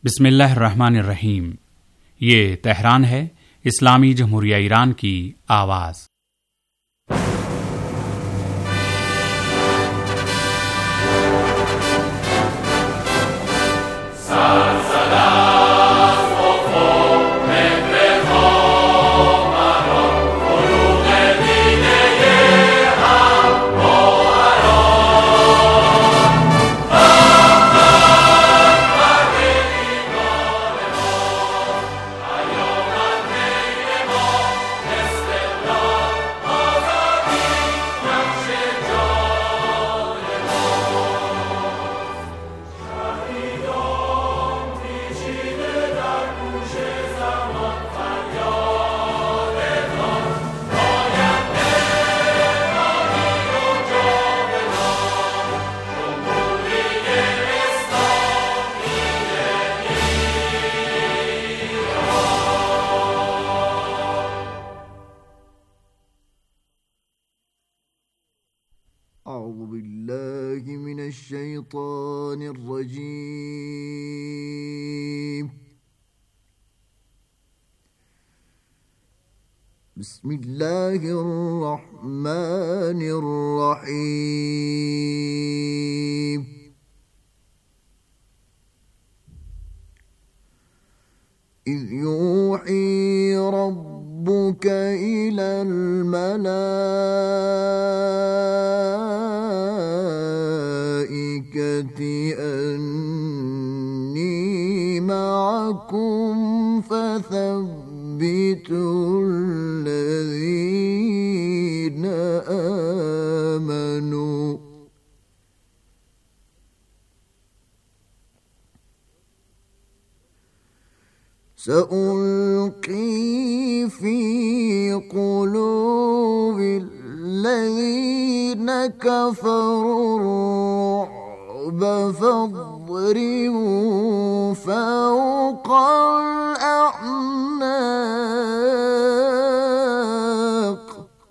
बिस्मिल्लाहिर्रहमानिर्रहीम। ये तेहरान है, इस्लामी जमहूरिया ईरान की आवाज़। बिस्मिल्लाहिर्रहमानिर्रहीम। इज़ यूही रब्बुक इलल मलाइकति अन्नी मअकुम फसब्बितुल लज़ीन आमनू। सअल्क़ी फ़ी क़ुलूबिल्लज़ीन कफ़रुर-रुअब फ़ाضरिबू फ़ौक़ल अअनाक़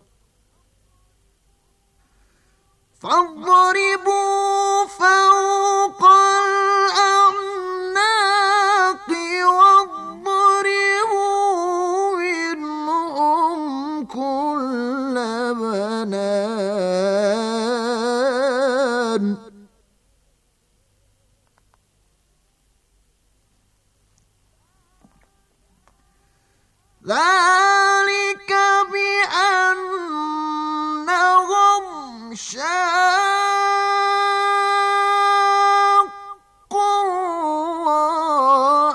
واضربوا منهم كل بنان ذلك بأنهم شاقوا الله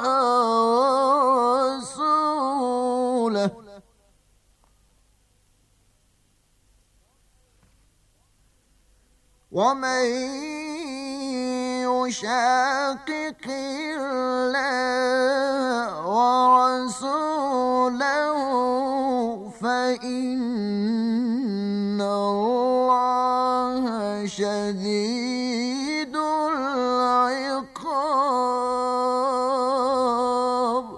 ورسوله ومن يشاقق الله ورسوله فإن الله شديد العقاب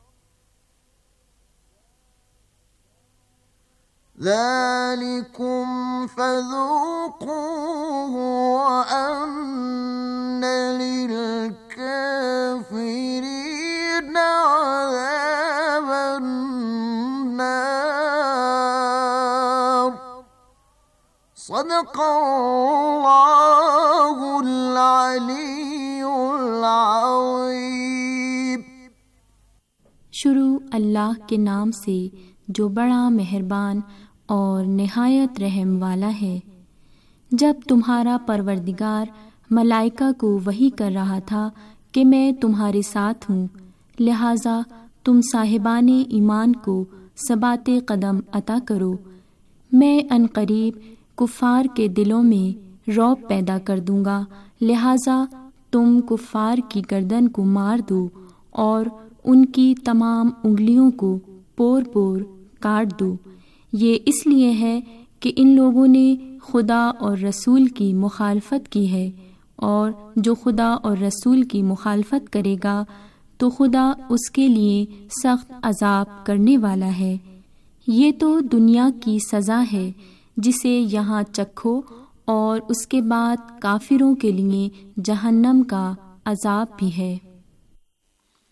ذلكم فذوقوه وأن للكافرين عذاب النار صدق الله العلي العظيم। शुरू अल्लाह के नाम से जो बड़ा मेहरबान और निहायत रहम वाला है। जब तुम्हारा परवरदिगार मलाइका को वही कर रहा था कि मैं तुम्हारे साथ हूँ, लिहाजा तुम साहिबाने ईमान को सबाते कदम अता करो। मैं अनकरीब कुफ़ार के दिलों में रौब पैदा कर दूँगा, लिहाजा तुम कुफ़ार की गर्दन को मार दो और उनकी तमाम उंगलियों को पोर पोर काट दो। ये इसलिए है कि इन लोगों ने खुदा और रसूल की मुखालफत की है, और जो खुदा और रसूल की मुखालफत करेगा तो खुदा उसके लिए सख्त अजाब करने वाला है। ये तो दुनिया की सज़ा है जिसे यहाँ चखो, और उसके बाद काफिरों के लिए जहन्नम का अजाब भी है।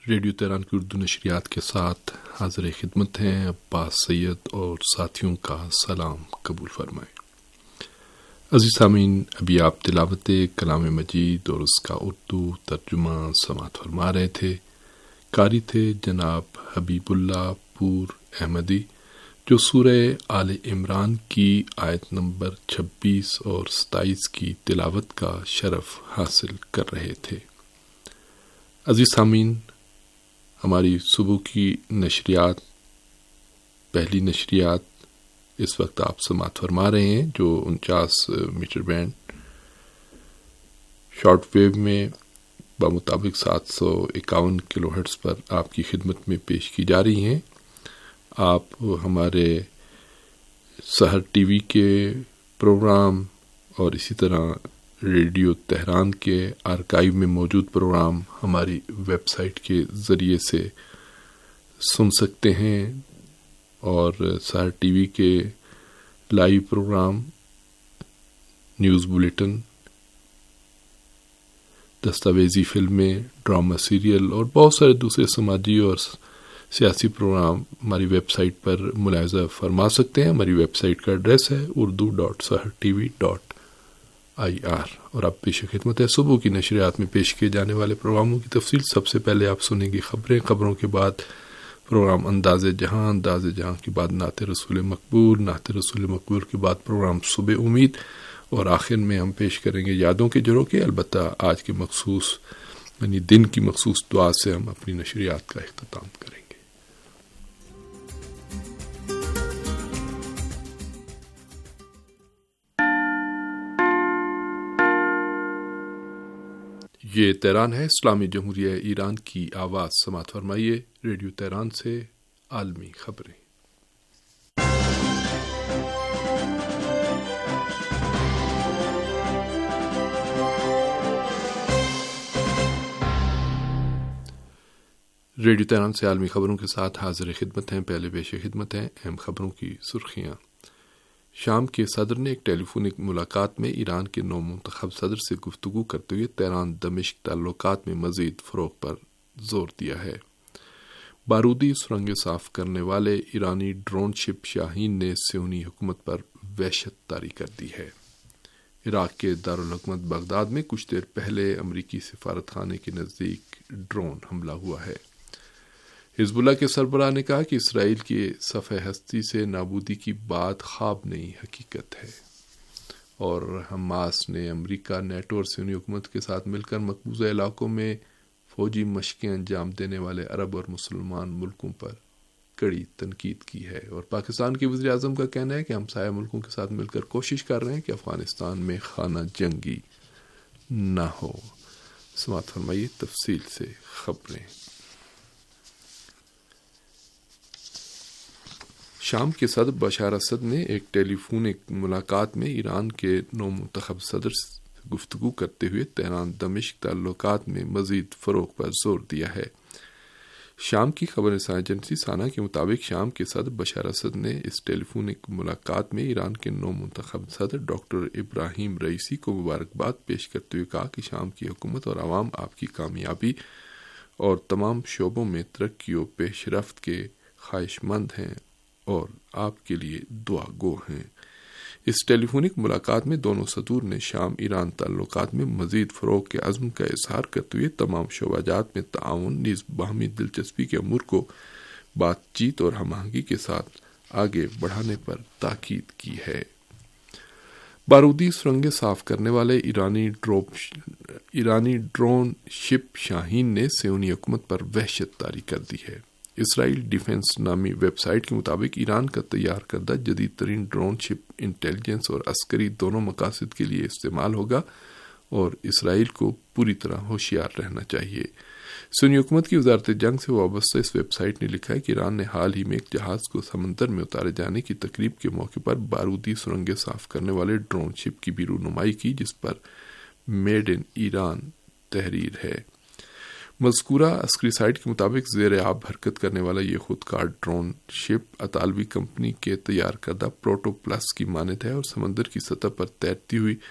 ریڈیو تہران کی اردو نشریات کے ساتھ حاضر خدمت ہیں عباس سید اور ساتھیوں کا سلام قبول فرمائیں۔ عزیز سامعین، ابھی آپ تلاوت کلام مجید اور اس کا اردو ترجمہ سماعت فرما رہے تھے۔ قاری تھے جناب حبیب اللہ پور احمدی، جو سورہ آل عمران کی آیت نمبر 26 اور 27 کی تلاوت کا شرف حاصل کر رہے تھے۔ عزیز سامعین، ہماری صبح کی نشریات، پہلی نشریات اس وقت آپ سماعت فرما رہے ہیں، جو 49 میٹر بینڈ شارٹ ویو میں بمطابق 751 کلو ہرٹز پر آپ کی خدمت میں پیش کی جا رہی ہیں۔ آپ ہمارے سحر ٹی وی کے پروگرام اور اسی طرح ریڈیو تہران کے آرکائیو میں موجود پروگرام ہماری ویب سائٹ کے ذریعے سے سن سکتے ہیں، اور سحر ٹی وی کے لائیو پروگرام، نیوز بلیٹن، دستاویزی فلمیں، ڈرامہ سیریل اور بہت سارے دوسرے سماجی اور سیاسی پروگرام ہماری ویب سائٹ پر ملاحظہ فرما سکتے ہیں۔ ہماری ویب سائٹ کا ایڈریس ہے urdu.sahartv.ir، اور آپ پیش خدمت ہے صبح کی نشریات میں پیش کیے جانے والے پروگراموں کی تفصیل۔ سب سے پہلے آپ سنیں گے خبروں کے بعد پروگرام انداز جہاں کے بعد نعت رسول مقبول کے بعد پروگرام صبح امید، اور آخر میں ہم پیش کریں گے یادوں کے جھروکے۔ البتہ آج کے مخصوص یعنی دن کی مخصوص دعا سے ہم اپنی نشریات کا اختتام کریں گے۔ یہ تہران ہے، اسلامی جمہوریہ ایران کی آواز، سماعت فرمائیے ریڈیو تہران سے عالمی خبریں۔ ریڈیو تہران سے عالمی خبروں کے ساتھ حاضر خدمت ہیں۔ پہلے پیش خدمت ہیں اہم خبروں کی سرخیاں۔ شام کے صدر نے ایک ٹیلی فونک ملاقات میں ایران کے نو منتخب صدر سے گفتگو کرتے ہوئے تہران دمشق تعلقات میں مزید فروغ پر زور دیا ہے۔ بارودی سرنگیں صاف کرنے والے ایرانی ڈرون شپ شاہین نے صہیونی حکومت پر وحشت طاری کر دی ہے۔ عراق کے دارالحکومت بغداد میں کچھ دیر پہلے امریکی سفارت خانے کے نزدیک ڈرون حملہ ہوا ہے۔ حزب اللہ کے سربراہ نے کہا کہ اسرائیل کے صفحہ ہستی سے نابودی کی بات خواب نہیں، حقیقت ہے، اور حماس نے امریکہ، نیٹو اور صہیونی حکومت کے ساتھ مل کر مقبوضہ علاقوں میں فوجی مشقیں انجام دینے والے عرب اور مسلمان ملکوں پر کڑی تنقید کی ہے، اور پاکستان کے وزیر اعظم کا کہنا ہے کہ ہمسایہ ملکوں کے ساتھ مل کر کوشش کر رہے ہیں کہ افغانستان میں خانہ جنگی نہ ہو۔ سماعت فرمائیے تفصیل سے خبریں۔ شام کے صدر بشار اسد نے ایک ٹیلی فونک ملاقات میں ایران کے نو منتخب صدر سے گفتگو کرتے ہوئے تہران دمشق تعلقات میں مزید فروغ پر زور دیا ہے۔ شام کی خبر رساں ایجنسی سانا کے مطابق شام کے صدر بشار اسد نے اس ٹیلی فونک ملاقات میں ایران کے نو منتخب صدر ڈاکٹر ابراہیم رئیسی کو مبارکباد پیش کرتے ہوئے کہا کہ شام کی حکومت اور عوام آپ کی کامیابی اور تمام شعبوں میں ترقی و پیش رفت کے خواہش مند ہیں اور آپ کے لیے دعا گو ہیں۔ اس ٹیلی فونک ملاقات میں دونوں صدور نے شام ایران تعلقات میں مزید فروغ کے عزم کا اظہار کرتے ہوئے تمام شعبہ جات میں تعاون نیز باہمی دلچسپی کے امور کو بات چیت اور ہم آہنگی کے ساتھ آگے بڑھانے پر تاکید کی ہے۔ بارودی سرنگیں صاف کرنے والے ایرانی ڈرون شپ شاہین نے صہیونی حکومت پر وحشت طاری کر دی ہے۔ اسرائیل ڈیفنس نامی ویب سائٹ کے مطابق ایران کا تیار کردہ جدید ترین ڈرون شپ انٹیلیجنس اور عسکری دونوں مقاصد کے لیے استعمال ہوگا، اور اسرائیل کو پوری طرح ہوشیار رہنا چاہیے۔ سنی حکومت کی وزارت جنگ سے وابستہ اس ویب سائٹ نے لکھا ہے کہ ایران نے حال ہی میں ایک جہاز کو سمندر میں اتارے جانے کی تقریب کے موقع پر بارودی سرنگیں صاف کرنے والے ڈرون شپ کی بھی رونمائی کی، جس پر میڈ ان ایران تحریر ہے۔ مذکورہ عسکری سائٹ کے مطابق زیر آب حرکت کرنے والا یہ خودکار ڈرون شپ اطالوی کمپنی کے تیار کردہ پروٹو پلس کی مانند ہے اور سمندر کی سطح پر تیرتی ہوئی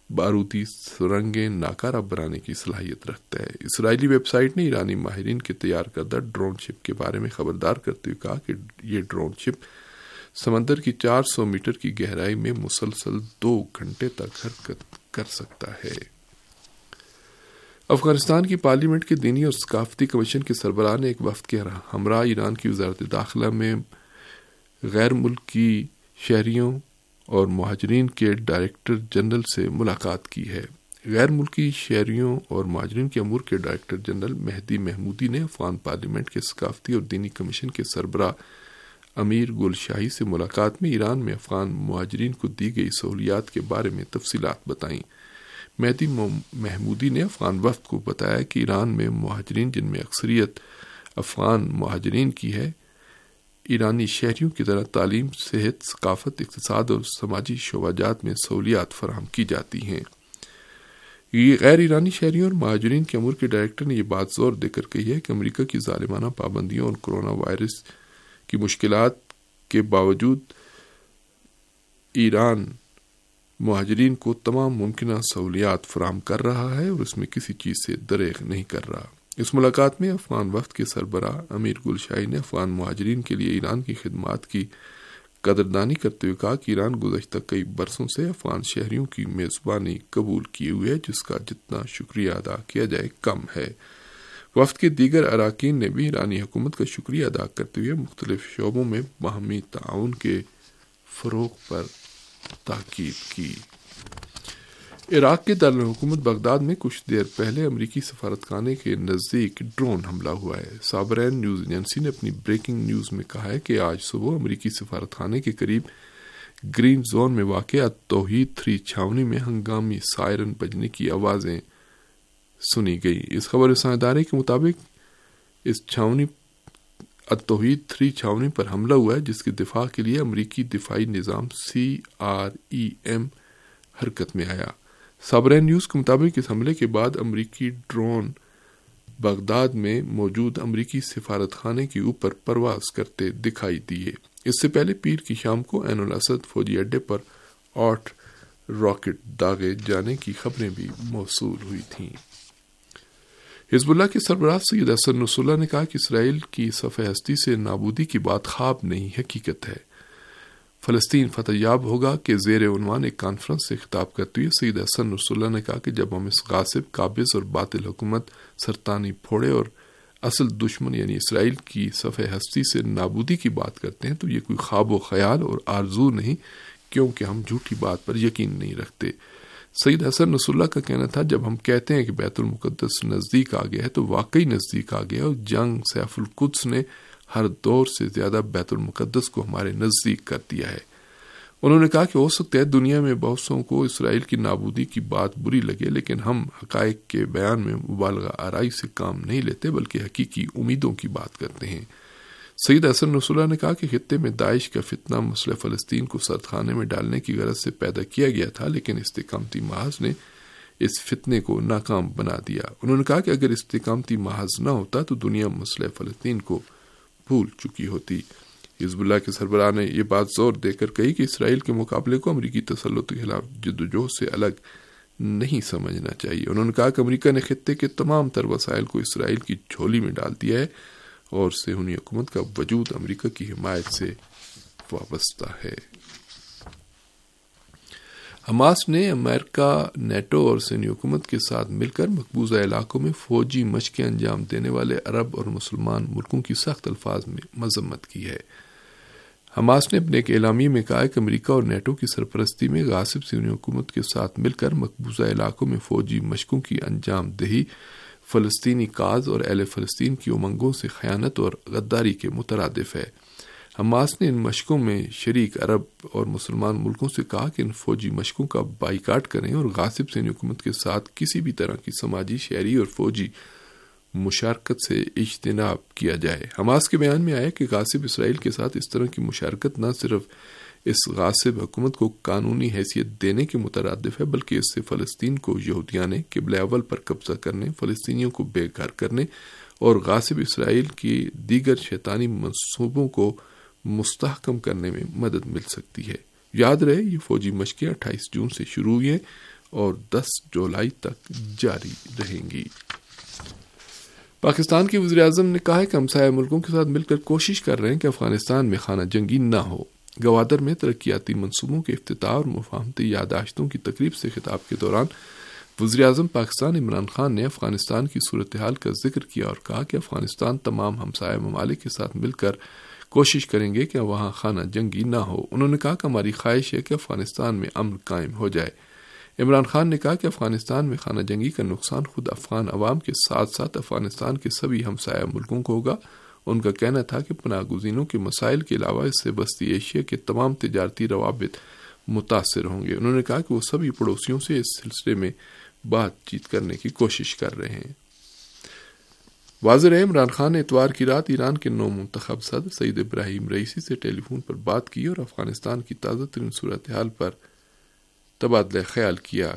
بارودی سرنگیں ناکارہ بنانے کی صلاحیت رکھتا ہے۔ اسرائیلی ویب سائٹ نے ایرانی ماہرین کے تیار کردہ ڈرون شپ کے بارے میں خبردار کرتے ہوئے کہا کہ یہ ڈرون شپ سمندر کی 400 میٹر کی گہرائی میں مسلسل 2 گھنٹے تک حرکت کر سکتا ہے۔ افغانستان کی پارلیمنٹ کے دینی اور ثقافتی کمیشن کے سربراہ نے ایک وفد کے ہمراہ ایران کی وزارت داخلہ میں غیر ملکی شہریوں اور مہاجرین کے ڈائریکٹر جنرل سے ملاقات کی ہے۔ غیر ملکی شہریوں اور مہاجرین کے امور کے ڈائریکٹر جنرل مہدی محمودی نے افغان پارلیمنٹ کے ثقافتی اور دینی کمیشن کے سربراہ امیر گل شاہی سے ملاقات میں ایران میں افغان مہاجرین کو دی گئی سہولیات کے بارے میں تفصیلات بتائیں۔ مہدی محمودی نے افغان وفد کو بتایا کہ ایران میں مہاجرین، جن میں اکثریت افغان مہاجرین کی ہے، ایرانی شہریوں کی طرح تعلیم، صحت، ثقافت، اقتصاد اور سماجی شعبہ جات میں سہولیات فراہم کی جاتی ہیں۔ غیر ایرانی شہریوں اور مہاجرین کے امور کے ڈائریکٹر نے یہ بات زور دے کر کہی ہے کہ امریکہ کی ظالمانہ پابندیوں اور کورونا وائرس کی مشکلات کے باوجود ایران مہاجرین کو تمام ممکنہ سہولیات فراہم کر رہا ہے اور اس میں کسی چیز سے دریغ نہیں کر رہا۔ اس ملاقات میں افغان وفد کے سربراہ امیر گل شاہی نے افغان مہاجرین کے لیے ایران کی خدمات کی قدردانی کرتے ہوئے کہا کہ ایران گزشتہ کئی برسوں سے افغان شہریوں کی میزبانی قبول کیے ہوئے ہے، جس کا جتنا شکریہ ادا کیا جائے کم ہے۔ وفد کے دیگر اراکین نے بھی ایرانی حکومت کا شکریہ ادا کرتے ہوئے مختلف شعبوں میں باہمی تعاون کے فروغ پر تاکید کی۔ عراق کے دارالحکومت بغداد میں کچھ دیر پہلے امریکی سفارتخانے کے نزدیک ڈرون حملہ ہوا ہے۔ سابرین نیوز ایجنسی نے اپنی بریکنگ نیوز میں کہا ہے کہ آج صبح امریکی سفارتخانے کے قریب گرین زون میں واقع توحید 3 چھاونی میں ہنگامی سائرن بجنے کی آوازیں سنی گئی۔ اس خبر رساں ادارے کے مطابق اس چھاونی توحید 3 چھاونی پر حملہ ہوا ہے، جس کے دفاع کے لیے امریکی دفاعی نظام CREM حرکت میں آیا۔ سابرین نیوز کے مطابق اس حملے کے بعد امریکی ڈرون بغداد میں موجود امریکی سفارت خانے کے اوپر پرواز کرتے دکھائی دیے۔ اس سے پہلے پیر کی شام کو عین الاسد فوجی اڈے پر 8 راکٹ داغے جانے کی خبریں بھی موصول ہوئی تھیں۔ حزب اللہ کے سربراہ سید حسن نصر اللہ نے کہا کہ اسرائیل کی صفحہ ہستی سے نابودی کی بات خواب نہیں، حقیقت ہے۔ فلسطین فتح یاب ہوگا کے زیر عنوان ایک کانفرنس سے خطاب کرتے ہوئے سید حسن نصر اللہ نے کہا کہ جب ہم اس غاصب، قابض اور باطل حکومت، سرطانی پھوڑے اور اصل دشمن یعنی اسرائیل کی صفحہ ہستی سے نابودی کی بات کرتے ہیں تو یہ کوئی خواب و خیال اور آرزو نہیں، کیونکہ ہم جھوٹی بات پر یقین نہیں رکھتے۔ سید حسن نصر اللہ کا کہنا تھا جب ہم کہتے ہیں کہ بیت المقدس نزدیک آ گیا ہے تو واقعی نزدیک آ گیا، اور جنگ سیف القدس نے ہر دور سے زیادہ بیت المقدس کو ہمارے نزدیک کر دیا ہے۔ انہوں نے کہا کہ ہو سکتا ہے دنیا میں بہت سوں کو اسرائیل کی نابودی کی بات بری لگے، لیکن ہم حقائق کے بیان میں مبالغہ آرائی سے کام نہیں لیتے بلکہ حقیقی امیدوں کی بات کرتے ہیں۔ سید حسن نصر اللہ نے کہا کہ خطے میں داعش کا فتنہ مسئلہ فلسطین کو سرد خانے میں ڈالنے کی غرض سے پیدا کیا گیا تھا، لیکن استقامتی محاذ نے اس فتنے کو ناکام بنا دیا۔ انہوں نے کہا کہ اگر استقامتی محاذ نہ ہوتا تو دنیا مسئلہ فلسطین کو بھول چکی ہوتی۔ حزب اللہ کے سربراہ نے یہ بات زور دے کر کہی کہ اسرائیل کے مقابلے کو امریکی تسلط کے خلاف جدوجہد سے الگ نہیں سمجھنا چاہیے۔ انہوں نے کہا کہ امریکہ نے خطے کے تمام تر وسائل کو اسرائیل کی جھولی میں ڈال دیا ہے اور صہیونی حکومت کا وجود امریکہ کی حمایت سے وابستہ ہے۔ حماس نے امریکہ، نیٹو اور صہیونی حکومت کے ساتھ مل کر مقبوضہ علاقوں میں فوجی مشقیں انجام دینے والے عرب اور مسلمان ملکوں کی سخت الفاظ میں مذمت کی ہے۔ حماس نے اپنے ایک اعلامیے میں کہا ہے کہ امریکہ اور نیٹو کی سرپرستی میں غاصب صہیونی حکومت کے ساتھ مل کر مقبوضہ علاقوں میں فوجی مشقوں کی انجام دہی فلسطینی کاز اور اہل فلسطین کی امنگوں سے خیانت اور غداری کے مترادف ہے۔ حماس نے ان مشقوں میں شریک عرب اور مسلمان ملکوں سے کہا کہ ان فوجی مشقوں کا بائیکاٹ کریں اور غاصب صہیونی حکومت کے ساتھ کسی بھی طرح کی سماجی، شہری اور فوجی مشارکت سے اجتناب کیا جائے۔ حماس کے بیان میں آیا کہ غاصب اسرائیل کے ساتھ اس طرح کی مشارکت نہ صرف اس غاصب حکومت کو قانونی حیثیت دینے کے مترادف ہے بلکہ اس سے فلسطین کو یہودیانے، قبلہ اول پر قبضہ کرنے، فلسطینیوں کو بے گھر کرنے اور غاصب اسرائیل کی دیگر شیطانی منصوبوں کو مستحکم کرنے میں مدد مل سکتی ہے۔ یاد رہے یہ فوجی مشقیں 28 جون سے شروع ہوئی ہیں اور 10 جولائی تک جاری رہیں گی۔ پاکستان کے وزیراعظم نے کہا ہے کہ ہمسایہ ملکوں کے ساتھ مل کر کوشش کر رہے ہیں کہ افغانستان میں خانہ جنگی نہ ہو۔ گوادر میں ترقیاتی منصوبوں کے افتتاح اور مفاہمتی یادداشتوں کی تقریب سے خطاب کے دوران وزیراعظم پاکستان عمران خان نے افغانستان کی صورتحال کا ذکر کیا اور کہا کہ افغانستان تمام ہمسایہ ممالک کے ساتھ مل کر کوشش کریں گے کہ وہاں خانہ جنگی نہ ہو۔ انہوں نے کہا کہ ہماری خواہش ہے کہ افغانستان میں امن قائم ہو جائے۔ عمران خان نے کہا کہ افغانستان میں خانہ جنگی کا نقصان خود افغان عوام کے ساتھ ساتھ افغانستان کے سبھی ہمسایہ ملکوں کو ہوگا۔ ان کا کہنا تھا کہ پناہ گزینوں کے مسائل کے علاوہ اس سے وسطی ایشیا کے تمام تجارتی روابط متاثر ہوں گے۔ انہوں نے کہا کہ وہ سبھی پڑوسیوں سے اس سلسلے میں بات چیت کرنے کی کوشش کر رہے ہیں۔ وزیر عمران خان نے اتوار کی رات ایران کے نو منتخب صدر سعید ابراہیم رئیسی سے ٹیلی فون پر بات کی اور افغانستان کی تازہ ترین صورتحال پر تبادلہ خیال کیا۔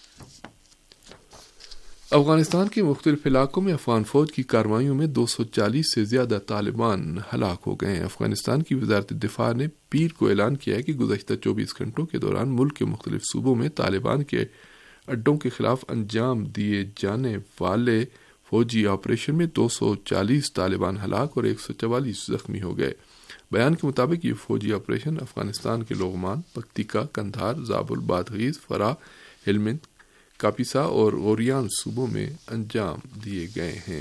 افغانستان کے مختلف علاقوں میں افغان فوج کی کارروائیوں میں 240 سے زیادہ طالبان ہلاک ہو گئے ہیں۔ افغانستان کی وزارت دفاع نے پیر کو اعلان کیا ہے کہ گزشتہ 24 گھنٹوں کے دوران ملک کے مختلف صوبوں میں طالبان کے اڈوں کے خلاف انجام دیے جانے والے فوجی آپریشن میں 240 طالبان ہلاک اور 144 زخمی ہو گئے۔ بیان کے مطابق یہ فوجی آپریشن افغانستان کے لغمان، پکتیکا، قندھار، زابل، بادغیس، فرا، ہلمند، کاپیسا اور غوریان صوبوں میں انجام دیے گئے ہیں۔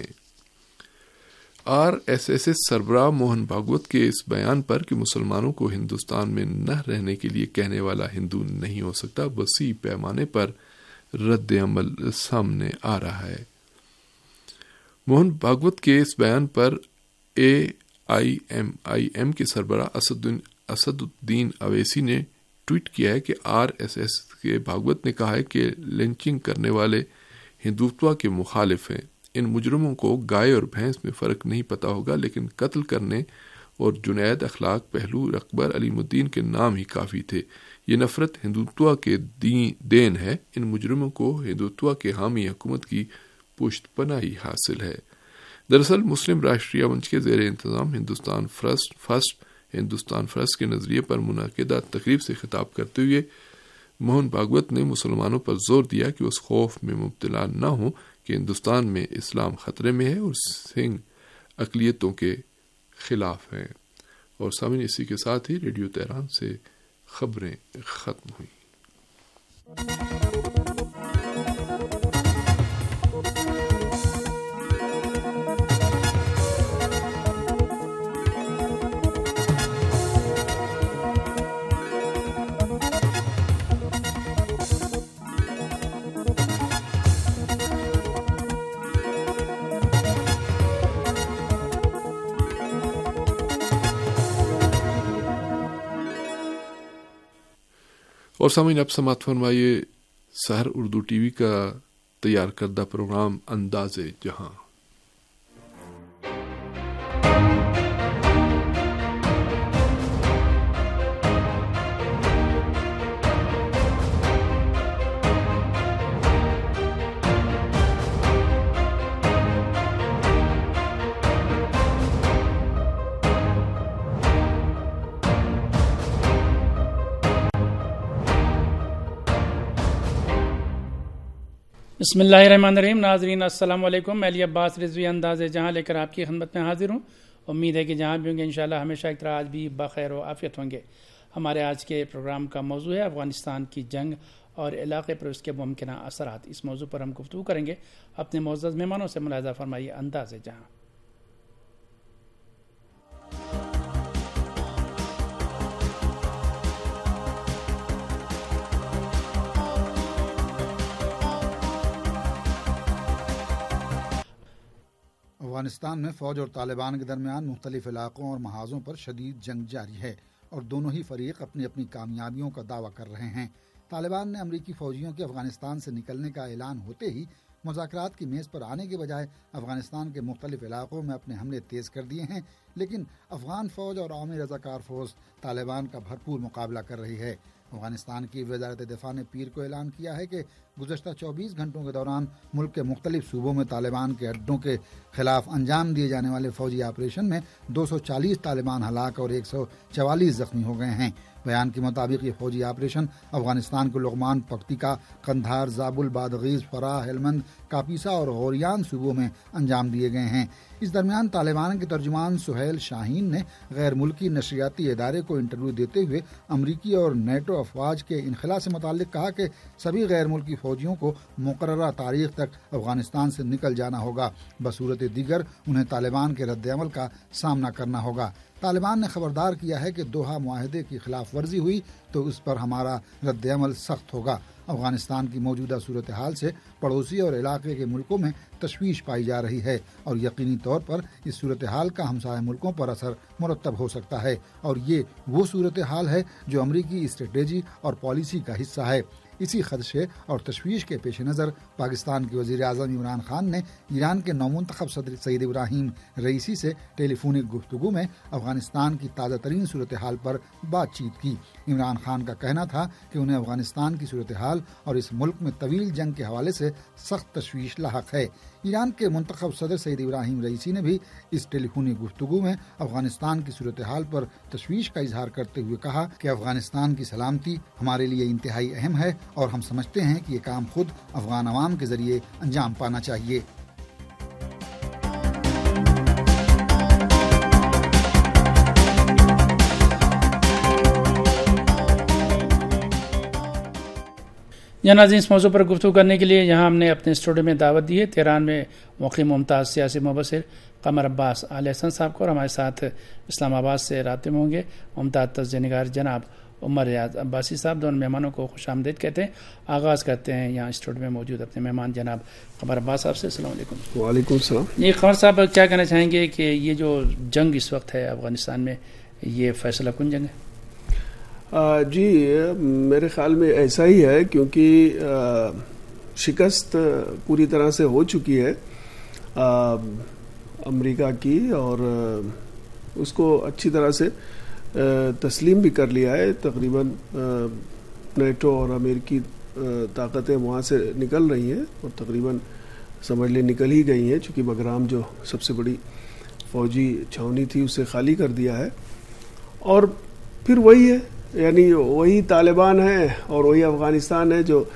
RSS سربراہ موہن بھاگوت کے اس بیان پر کہ مسلمانوں کو ہندوستان میں نہ رہنے کے لیے کہنے والا ہندو نہیں ہو سکتا، وسیع پیمانے پر رد عمل سامنے آ رہا ہے۔ موہن بھاگوت کے اس بیان پر AIMIM کے سربراہ اسد الدین اویسی نے ٹویٹ کیا ہے کہ RSS کے بھاگوت نے کہا ہے کہ لنچنگ کرنے والے ہندوتوا کے مخالف ہیں۔ ان مجرموں کو گائے اور بھینس میں فرق نہیں پتا ہوگا، لیکن قتل کرنے اور جنید اخلاق پہلو اکبر علیم الدین کے نام ہی کافی تھے۔ یہ نفرت ہندوتوا کے دین ہے۔ ان مجرموں کو ہندوتوا کے حامی حکومت کی پشت پناہی حاصل ہے۔ دراصل مسلم راشٹریہ منچ کے زیر انتظام ہندوستان فرسٹ کے نظریے پر منعقدہ تقریب سے خطاب کرتے ہوئے موہن بھاگوت نے مسلمانوں پر زور دیا کہ اس خوف میں مبتلا نہ ہوں کہ ہندوستان میں اسلام خطرے میں ہے اور سنگھ اقلیتوں کے خلاف ہے۔ اور سامعین، اسی کے ساتھ ہی ریڈیو تہران سے خبریں ختم ہوئیں۔ اور سامعین، اب سماعت فرمائیے سحر اردو ٹی وی کا تیار کردہ پروگرام انداز جہاں۔ بسم اللہ الرحمن الرحیم۔ ناظرین السلام علیکم۔ میں علی عباس رضوی انداز جہاں لے کر آپ کی خدمت میں حاضر ہوں۔ امید ہے کہ جہاں بھی ہوں گے انشاءاللہ ہمیشہ کی طرح آج بھی بخیر و عافیت ہوں گے۔ ہمارے آج کے پروگرام کا موضوع ہے افغانستان کی جنگ اور علاقے پر اس کے ممکنہ اثرات۔ اس موضوع پر ہم گفتگو کریں گے۔ اپنے معزز مہمانوں سے ملاحظہ فرمائیے انداز جہاں۔ افغانستان میں فوج اور طالبان کے درمیان مختلف علاقوں اور محاذوں پر شدید جنگ جاری ہے اور دونوں ہی فریق اپنی اپنی کامیابیوں کا دعویٰ کر رہے ہیں۔ طالبان نے امریکی فوجیوں کے افغانستان سے نکلنے کا اعلان ہوتے ہی مذاکرات کی میز پر آنے کے بجائے افغانستان کے مختلف علاقوں میں اپنے حملے تیز کر دیے ہیں، لیکن افغان فوج اور عوامی رضاکار فوج طالبان کا بھرپور مقابلہ کر رہی ہے۔ افغانستان کی وزارت دفاع نے پیر کو اعلان کیا ہے کہ گزشتہ 24 گھنٹوں کے دوران ملک کے مختلف صوبوں میں طالبان کے اڈوں کے خلاف انجام دیے جانے والے فوجی آپریشن میں 240 طالبان ہلاک اور 144 زخمی ہو گئے ہیں۔ بیان کے مطابق یہ فوجی آپریشن افغانستان کے لغمان، پکتیکا، قندھار، زابل، بادغیس، فراہ، ہلمند، کاپیسا اور غوریان صوبوں میں انجام دیے گئے ہیں۔ اس درمیان طالبان کے ترجمان سہیل شاہین نے غیر ملکی نشریاتی ادارے کو انٹرویو دیتے ہوئے امریکی اور نیٹو افواج کے انخلا سے متعلق کہا کہ سبھی غیر ملکی فوجیوں کو مقررہ تاریخ تک افغانستان سے نکل جانا ہوگا، بصورت دیگر انہیں طالبان کے رد عمل کا سامنا کرنا ہوگا۔ طالبان نے خبردار کیا ہے کہ دوحہ معاہدے کی خلاف ورزی ہوئی تو اس پر ہمارا رد عمل سخت ہوگا۔ افغانستان کی موجودہ صورتحال سے پڑوسی اور علاقے کے ملکوں میں تشویش پائی جا رہی ہے اور یقینی طور پر اس صورتحال کا ہمسایہ ملکوں پر اثر مرتب ہو سکتا ہے، اور یہ وہ صورتحال ہے جو امریکی اسٹریٹجی اور پالیسی کا حصہ ہے۔ اسی خدشے اور تشویش کے پیش نظر پاکستان کے وزیر اعظم عمران خان نے ایران کے نومنتخب صدر سعید ابراہیم رئیسی سے ٹیلی فونک گفتگو میں افغانستان کی تازہ ترین صورتحال پر بات چیت کی۔ عمران خان کا کہنا تھا کہ انہیں افغانستان کی صورتحال اور اس ملک میں طویل جنگ کے حوالے سے سخت تشویش لاحق ہے۔ ایران کے منتخب صدر سعید ابراہیم رئیسی نے بھی اس ٹیلی فونک گفتگو میں افغانستان کی صورتحال پر تشویش کا اظہار کرتے ہوئے کہا کہ افغانستان کی سلامتی ہمارے لیے انتہائی اہم ہے اور ہم سمجھتے ہیں کہ یہ کام خود افغان عوام کے ذریعے انجام پانا چاہیے۔ ناظرین، اس موضوع پر گفتگو کرنے کے لیے یہاں ہم نے اپنے اسٹوڈیو میں دعوت دی ہے تہران میں مقیم ممتاز سیاسی مبصر قمر عباس آل حسن صاحب کو، اور ہمارے ساتھ اسلام آباد سے رابطے میں ہوں گے ممتاز تجزیہ نگار جناب عمر ریاض عباسی صاحب۔ دونوں مہمانوں کو خوش آمدید کہتے ہیں۔ آغاز کرتے ہیں یہاں اسٹوڈیو میں موجود اپنے مہمان جناب قمر عباس صاحب سے۔ السلام علیکم۔ وعلیکم السلام۔ یہ قمر صاحب کیا کہنا چاہیں گے کہ یہ جو جنگ اس وقت ہے افغانستان میں، یہ فیصلہ کن جنگ ہے؟ جی میرے خیال میں ایسا ہی ہے، کیونکہ شکست پوری طرح سے ہو چکی ہے امریکہ کی، اور اس کو اچھی طرح سے تسلیم بھی کر لیا ہے۔ تقریباً نیٹو اور امریکی طاقتیں وہاں سے نکل رہی ہیں، اور تقریباً سمجھ لیں نکل ہی گئی ہیں، چونکہ بگرام جو سب سے بڑی فوجی چھاونی تھی اسے خالی کر دیا ہے، اور پھر وہی ہے، یعنی وہی طالبان ہیں اور وہی افغانستان ہے جو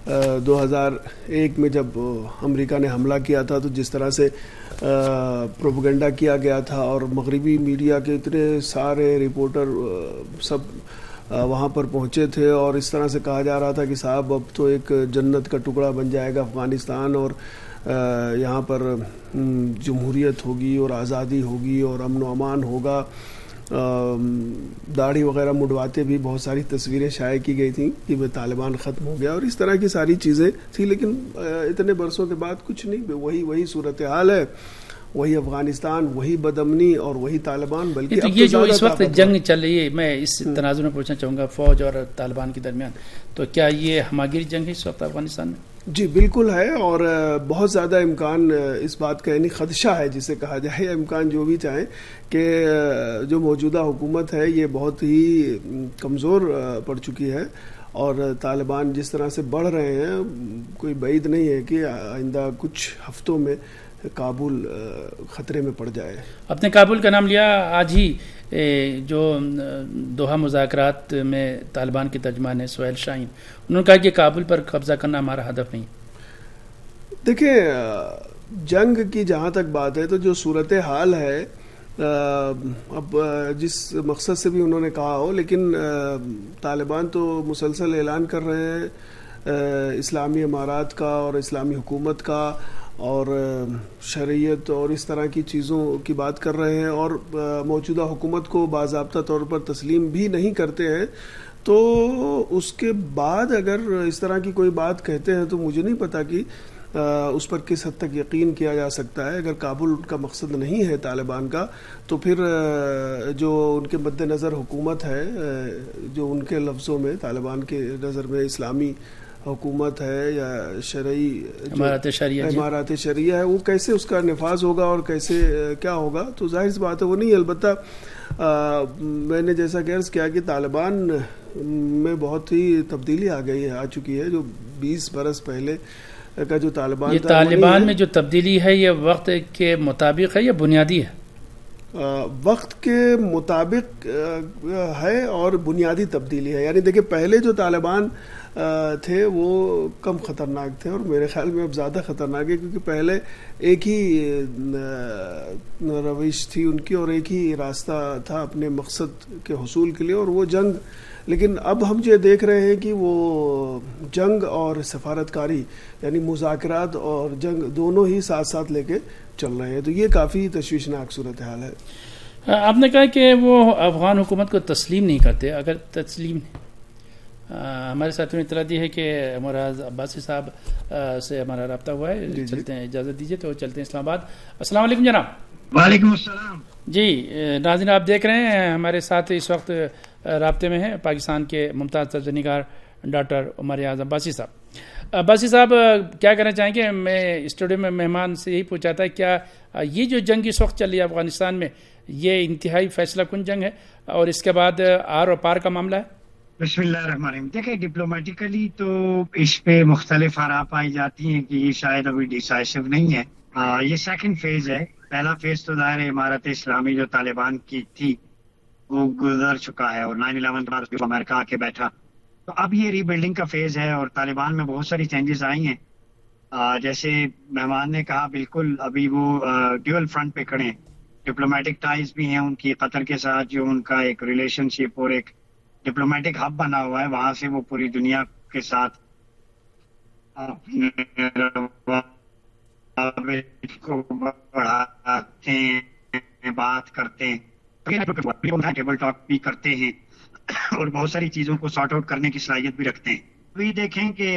2001 میں جب امریکہ نے حملہ کیا تھا تو جس طرح سے پروپیگنڈا کیا گیا تھا، اور مغربی میڈیا کے اتنے سارے رپورٹر سب وہاں پر پہنچے تھے، اور اس طرح سے کہا جا رہا تھا کہ صاحب اب تو ایک جنت کا ٹکڑا بن جائے گا افغانستان، اور یہاں پر جمہوریت ہوگی اور آزادی ہوگی اور امن و امان ہوگا۔ داڑھی وغیرہ مڈواتے بھی بہت ساری تصویریں شائع کی گئی تھیں کہ وہ طالبان ختم ہو گیا، اور اس طرح کی ساری چیزیں تھیں، لیکن اتنے برسوں کے بعد کچھ نہیں، وہی صورتحال ہے، وہی افغانستان، وہی بدامنی اور وہی طالبان۔ بلکہ یہ جو اس وقت جنگ چل رہی ہے، میں اس تناظر میں پوچھنا چاہوں گا فوج اور طالبان کے درمیان، تو کیا یہ ہماگیر جنگ ہے اس وقت افغانستان میں؟ جی بالکل ہے، اور بہت زیادہ امکان اس بات کا، یعنی خدشہ ہے جسے کہا جائے، امکان جو بھی چاہیں، کہ جو موجودہ حکومت ہے یہ بہت ہی کمزور پڑ چکی ہے، اور طالبان جس طرح سے بڑھ رہے ہیں کوئی بعید نہیں ہے کہ آئندہ کچھ ہفتوں میں کابل خطرے میں پڑ جائے۔ اپنے کابل کا نام لیا، آج ہی جو دوحہ مذاکرات میں طالبان کے ترجمان ہیں سہیل شاہین، انہوں نے کہا کہ کابل پر قبضہ کرنا ہمارا ہدف نہیں۔ دیکھیں جنگ کی جہاں تک بات ہے تو جو صورتحال ہے، اب جس مقصد سے بھی انہوں نے کہا ہو، لیکن طالبان تو مسلسل اعلان کر رہے ہیں اسلامی امارات کا اور اسلامی حکومت کا اور شریعت اور اس طرح کی چیزوں کی بات کر رہے ہیں، اور موجودہ حکومت کو باضابطہ طور پر تسلیم بھی نہیں کرتے ہیں۔ تو اس کے بعد اگر اس طرح کی کوئی بات کہتے ہیں تو مجھے نہیں پتا کہ اس پر کس حد تک یقین کیا جا سکتا ہے۔ اگر کابل ان کا مقصد نہیں ہے طالبان کا، تو پھر جو ان کے مد نظر حکومت ہے، جو ان کے لفظوں میں طالبان کے نظر میں اسلامی حکومت ہے یا شرعی امارات شریعہ ہے، وہ کیسے اس کا نفاذ ہوگا اور کیسے کیا ہوگا، تو ظاہر سی بات ہے وہ نہیں. البتہ میں نے جیسا کہ عرض کیا کہ طالبان میں بہت ہی تبدیلی آ چکی ہے. جو 20 برس پہلے کا جو طالبان تھا، طالبان میں جو تبدیلی ہے یہ وقت کے مطابق ہے یا بنیادی ہے؟ وقت کے مطابق ہے اور بنیادی تبدیلی ہے. یعنی دیکھیں پہلے جو طالبان تھے وہ کم خطرناک تھے اور میرے خیال میں اب زیادہ خطرناک ہے، کیونکہ پہلے ایک ہی روش تھی ان کی اور ایک ہی راستہ تھا اپنے مقصد کے حصول کے لیے، اور وہ جنگ. لیکن اب ہم یہ دیکھ رہے ہیں کہ وہ جنگ اور سفارتکاری یعنی مذاکرات اور جنگ دونوں ہی ساتھ ساتھ لے کے چل رہے ہیں، تو یہ کافی تشویشناک صورتحال ہے. آپ نے کہا کہ وہ افغان حکومت کو تسلیم نہیں کرتے. اگر تسلیم ہمارے ساتھیوں نے اطلاع دی ہے کہ مراد عباسی صاحب سے ہمارا رابطہ ہوا ہے. چلتے ہیں، اجازت دیجیے تو چلتے ہیں اسلام آباد. السلام علیکم جناب. وعلیکم السلام. جی ناظرین، آپ دیکھ رہے ہیں ہمارے ساتھ اس وقت رابطے میں ہیں پاکستان کے ممتاز تجزیہ نگار ڈاکٹر عمر ایاز عباسی صاحب. عباسی صاحب کیا کہنا چاہیں گے؟ میں اسٹوڈیو میں مہمان سے یہی پوچھا تھا کیا یہ جو جنگ اس وقت چل رہی ہے افغانستان میں یہ انتہائی فیصلہ کن جنگ ہے اور اس کے بعد آر اور پار کا معاملہ ہے؟ بسم اللہ الرحمن الرحیم. دیکھیں ڈپلومیٹیکلی تو اس پہ مختلف آراء پائی جاتی ہیں کہ یہ شاید ابھی ڈیسائسو نہیں ہے. یہ سیکنڈ فیز ہے. پہلا فیز تو ظاہر امارت اسلامی جو طالبان کی تھی وہ گزر چکا ہے اور 9/11 کے بعد امریکہ آ کے بیٹھا. تو اب یہ ری بلڈنگ کا فیز ہے اور طالبان میں بہت ساری چینجز آئی ہیں. جیسے مہمان نے کہا بالکل ابھی وہ ڈیول فرنٹ پہ کھڑے ہیں. ڈپلومیٹک ٹائز بھی ہیں ان کی قطر کے ساتھ، جو ان کا ایک ریلیشن شپ اور ایک ڈپلومیٹک ہب بنا ہوا ہے. وہاں سے وہ پوری دنیا کے ساتھ کو بڑھاتے ہیں، بات کرتے ہیں، ٹیبل ٹاک بھی کرتے ہیں اور بہت ساری چیزوں کو سارٹ آؤٹ کرنے کی صلاحیت بھی رکھتے ہیں. ابھی دیکھیں کہ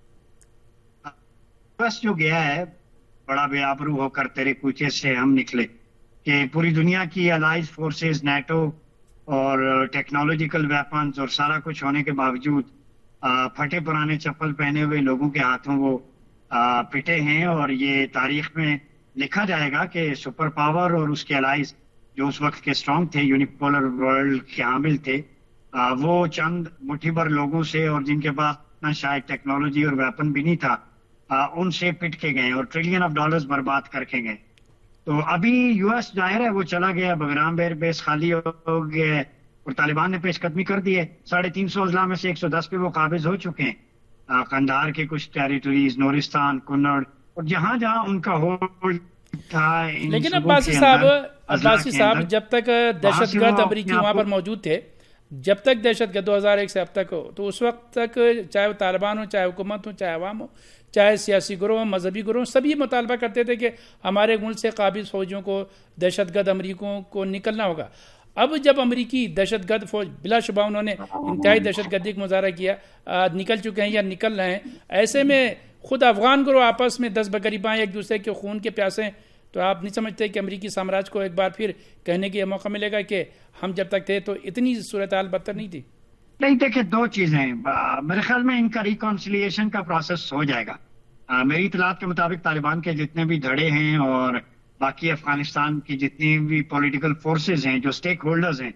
بس جو گیا ہے بڑا بے آبرو ہو کر تیرے کوچے سے ہم نکلے، کہ پوری دنیا کی الائز فورسز، نیٹو اور ٹیکنالوجیکل ویپنز اور سارا کچھ ہونے کے باوجود پھٹے پرانے چپل پہنے ہوئے لوگوں کے ہاتھوں وہ پٹے ہیں. اور یہ تاریخ میں لکھا جائے گا کہ سپر پاور اور اس کے الائز جو اس وقت کے اسٹرانگ تھے، یونیپولر ورلڈ کے حامل تھے، وہ چند مٹھی بھر لوگوں سے اور جن کے پاس نہ شاید ٹیکنالوجی اور ویپن بھی نہیں تھا، ان سے پٹ کے گئے اور ٹریلین آف ڈالرز برباد کر کے گئے. تو ابھی یو ایس ظاہر ہے وہ چلا گیا، بگرام ایئر بیس خالی ہو گیا اور طالبان نے پیش قدمی کر دی ہے. 350 اضلاع میں سے 110 پہ وہ قابض ہو چکے ہیں. قندھار کے کچھ ٹیریٹریز، نورستان، کنڑ اور جہاں جہاں ان کا ہولڈ تھا. لیکن عباسی صاحب جب تک دہشت گرد امریکی وہاں پر موجود تھے، جب تک دہشت گرد 2001 سے اب تک ہو، تو اس وقت تک چاہے وہ طالبان ہو، چاہے حکومت ہو، چاہے عوام ہو، چاہے سیاسی گروہ ہو، مذہبی گروہ، سب یہ مطالبہ کرتے تھے کہ ہمارے ملک سے قابض فوجیوں کو، دہشت گرد امریکیوں کو نکلنا ہوگا. اب جب امریکی دہشت گرد فوج بلا شبہ انہوں نے انتہائی دہشت گردی کا مظاہرہ کیا، نکل چکے ہیں یا نکل رہے ہیں، ایسے میں خود افغان گروہ آپس میں 10 بقریباں ایک دوسرے کے خون کے پیاسے ہیں، تو آپ نہیں سمجھتے کہ امریکی سامراج کو ایک بار پھر کہنے کا یہ موقع ملے گا کہ ہم جب تک تھے تو اتنی صورتحال بدتر نہیں تھی؟ نہیں، دیکھیں دو چیزیں ہیں. میرے خیال میں ان کا ریکانسیلیشن کا پروسیس ہو جائے گا. میری اطلاعات کے مطابق طالبان کے جتنے بھی دھڑے ہیں اور باقی افغانستان کی جتنی بھی پولیٹیکل فورسز ہیں، جو سٹیک ہولڈرز ہیں،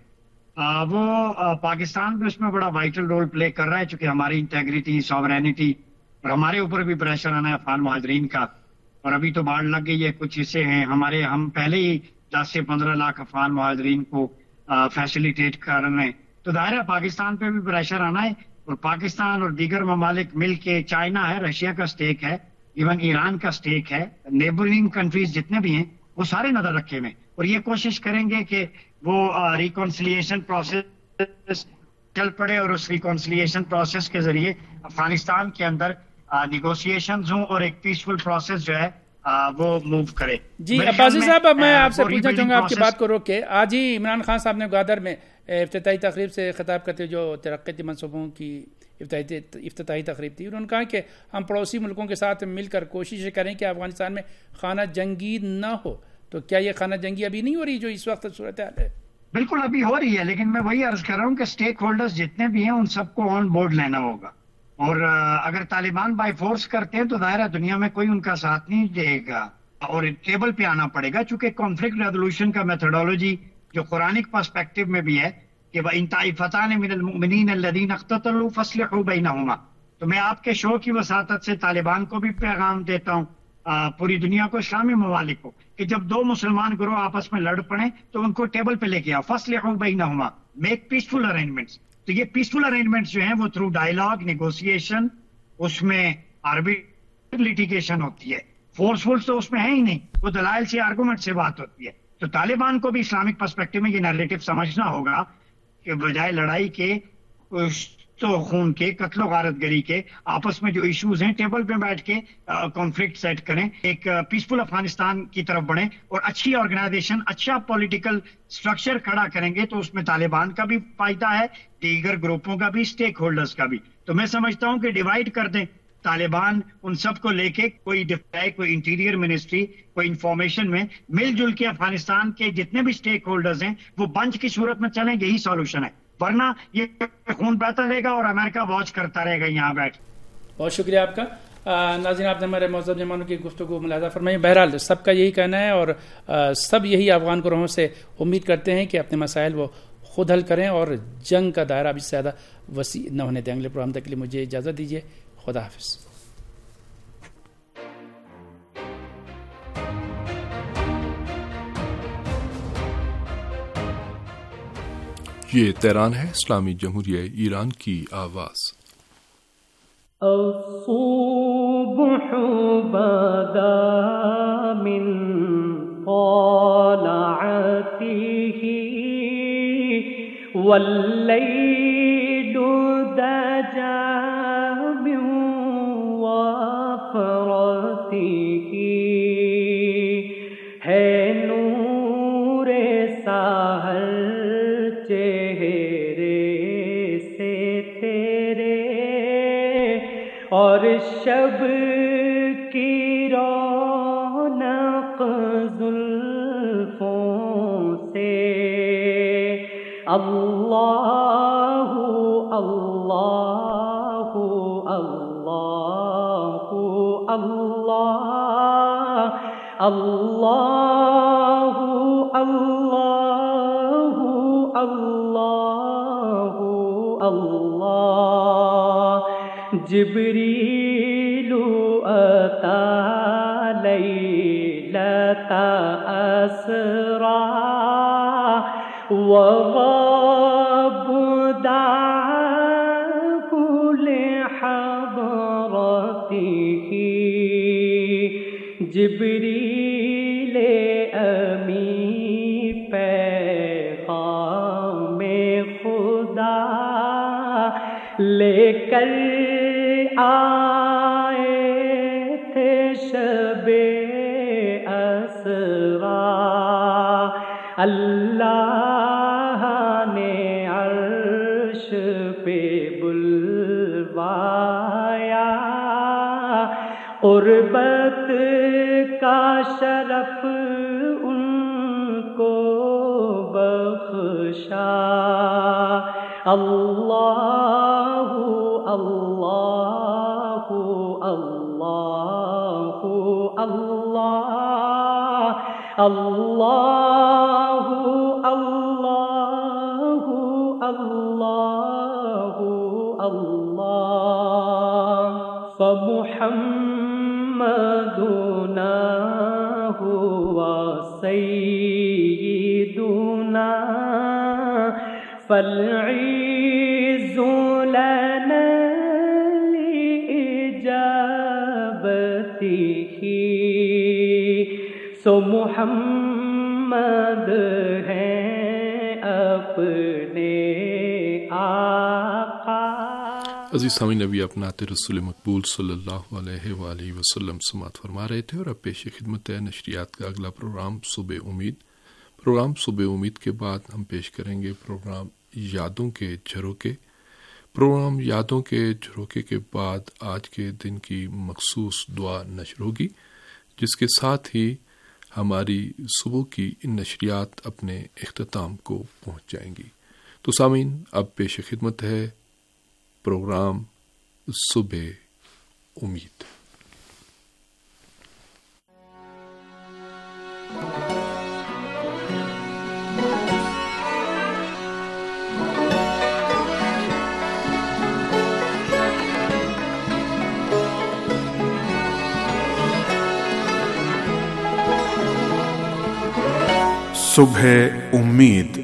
وہ پاکستان بھی اس میں بڑا وائٹل رول پلے کر رہا ہے، چونکہ ہماری انٹیگریٹی، ساورینٹی اور ہمارے اوپر بھی پریشر آنا ہے افغان مہاجرین کا. اور ابھی تو باڑھ لگ گئی ہے، کچھ حصے ہیں ہم پہلے ہی 10 سے 15 لاکھ افغان مہاجرین کو فیسیلیٹیٹ کر رہے ہیں. تو ظاہر ہے پاکستان پہ بھی پریشر آنا ہے، اور پاکستان اور دیگر ممالک مل کے، چائنا ہے، رشیا کا سٹیک ہے، ایون ایران کا سٹیک ہے، نیبرنگ کنٹریز جتنے بھی ہیں وہ سارے نظر رکھے ہوئے، اور یہ کوشش کریں گے کہ وہ ریکانسیلیشن پروسیس چل پڑے اور اس ریکانسیلیشن پروسیس کے ذریعے افغانستان کے اندر نیگوسیشنز ہوں اور ایک پیسفل پروسیس جو ہے وہ موو کرے. جی عباسی صاحب، اب میں آپ سے پوچھنا چاہوں گا آپ کی بات کو روک کے. آج ہی عمران خان صاحب نے گوادر میں افتتاحی تقریب سے خطاب کرتے ہوئے، جو ترقیاتی منصوبوں کی افتتاحی تقریب تھی، انہوں نے کہا کہ ہم پڑوسی ملکوں کے ساتھ مل کر کوشش کریں کہ افغانستان میں خانہ جنگی نہ ہو. تو کیا یہ خانہ جنگی ابھی نہیں ہو رہی جو اس وقت صورتحال ہے؟ بالکل ابھی ہو رہی ہے، لیکن میں وہی عرض کر رہا ہوں کہ سٹیک ہولڈرز جتنے بھی ہیں ان سب کو آن بورڈ لینا ہوگا. اور اگر طالبان بائی فورس کرتے ہیں تو ظاہر ہے دنیا میں کوئی ان کا ساتھ نہیں دے گا اور ٹیبل پہ آنا پڑے گا، چونکہ کانفلکٹ ریزولوشن کا میتھڈولوجی جو قرآنک پرسپیکٹو میں بھی ہے کہ وَإِن طَائِفَتَانِ مِنَ الْمُؤْمِنِينَ الَّذِينَ اقْتَتَلُوا فَاصْلِحُوا بَيْنَهُمَا. تو میں آپ کے شو کی وساطت سے طالبان کو بھی پیغام دیتا ہوں، پوری دنیا کو، اسلامی ممالک کو، کہ جب دو مسلمان گروہ آپس میں لڑ پڑیں تو ان کو ٹیبل پہ لے کے آؤ، فَاصْلِحُوا بَيْنَهُمَا، میک پیسفل ارینجمنٹس. تو یہ پیسفل ارینجمنٹس جو ہیں وہ تھرو ڈائیلاگ، نیگوسیشن، اس میں آربیٹر لیٹیگیشن ہوتی ہے. فورسفل تو اس میں ہے ہی نہیں، وہ دلائل سے، آرگومنٹ سے بات ہوتی ہے. تو طالبان کو بھی اسلامک پرسپیکٹو میں یہ نیریٹو سمجھنا ہوگا کہ بجائے لڑائی کے، تو خون کے، قتل و غارت گری کے، آپس میں جو ایشوز ہیں ٹیبل پہ بیٹھ کے کانفلکٹ سیٹ کریں، ایک پیسفل افغانستان کی طرف بڑھیں اور اچھی آرگنائزیشن، اچھا پولیٹیکل سٹرکچر کھڑا کریں گے تو اس میں طالبان کا بھی فائدہ ہے، دیگر گروپوں کا بھی، اسٹیک ہولڈرز کا بھی. تو میں سمجھتا ہوں کہ ڈیوائیڈ کر دیں طالبان، ان سب کو لے کے کوئی دفاع، کوئی انٹیریئر منسٹری، کوئی انفارمیشن میں مل جل کے افغانستان کے جتنے بھی اسٹیک ہولڈرز ہیں وہ بنچ کی صورت میں چلیں، یہی سولوشن ہے. ورنہ یہ خون بہتا رہے گا اور امریکہ واچ کرتا رہے گا یہاں بیٹھ. بہت شکریہ آپ کا. ناظرین، آپ نے ہمارے معزز مہمانوں کی گفتگو ملاحظہ فرمائی. بہرحال سب کا یہی کہنا ہے اور سب یہی افغان گروہوں سے امید کرتے ہیں کہ اپنے مسائل وہ خود حل کریں اور جنگ کا دائرہ بھی زیادہ وسیع نہ ہونے دیں. اگلے پروگرام تک کے لیے مجھے اجازت دیجیے. خدا حافظ. یہ تہران ہے، اسلامی جمہوریہ ایران کی آواز. الصبح بدا من طلعته والليل دجى من وفرته ہے نور سحر اور شب کی رونق زلفوں سے. اللہ اللہ اللہ اللہ اللہ اللہ اللہ اللہ. جبریل اتی لیلۃ اسری وغاب دعاه لحضرته. جبریل امی پیغام خدا لے کر آئے تھے شب اسرا. اللہ نے عرش پہ بلوایا، قربت کا شرف ان کو بخشا. اللہ اللہ اللہ اللہ اللہ اللہ اللہ اللہ. فمحمدنا هو سیدنا فالعز لنا لإجابته. سو محمد ہیں اپنے آقا. عزیز سامعین، نبی اپناتے رسول مقبول صلی اللہ علیہ وآلہ وسلم سماعت فرما رہے تھے اور اب پیش خدمت ہے نشریات کا اگلا پروگرام صبح امید. پروگرام صبح امید کے بعد ہم پیش کریں گے پروگرام یادوں کے جھروکے. پروگرام یادوں کے جھروکے کے بعد آج کے دن کی مخصوص دعا نشر ہوگی، جس کے ساتھ ہی ہماری صبح کی نشریات اپنے اختتام کو پہنچ جائیں گی. تو سامعین، اب پیش خدمت ہے پروگرام صبح امید۔ صبح امید۔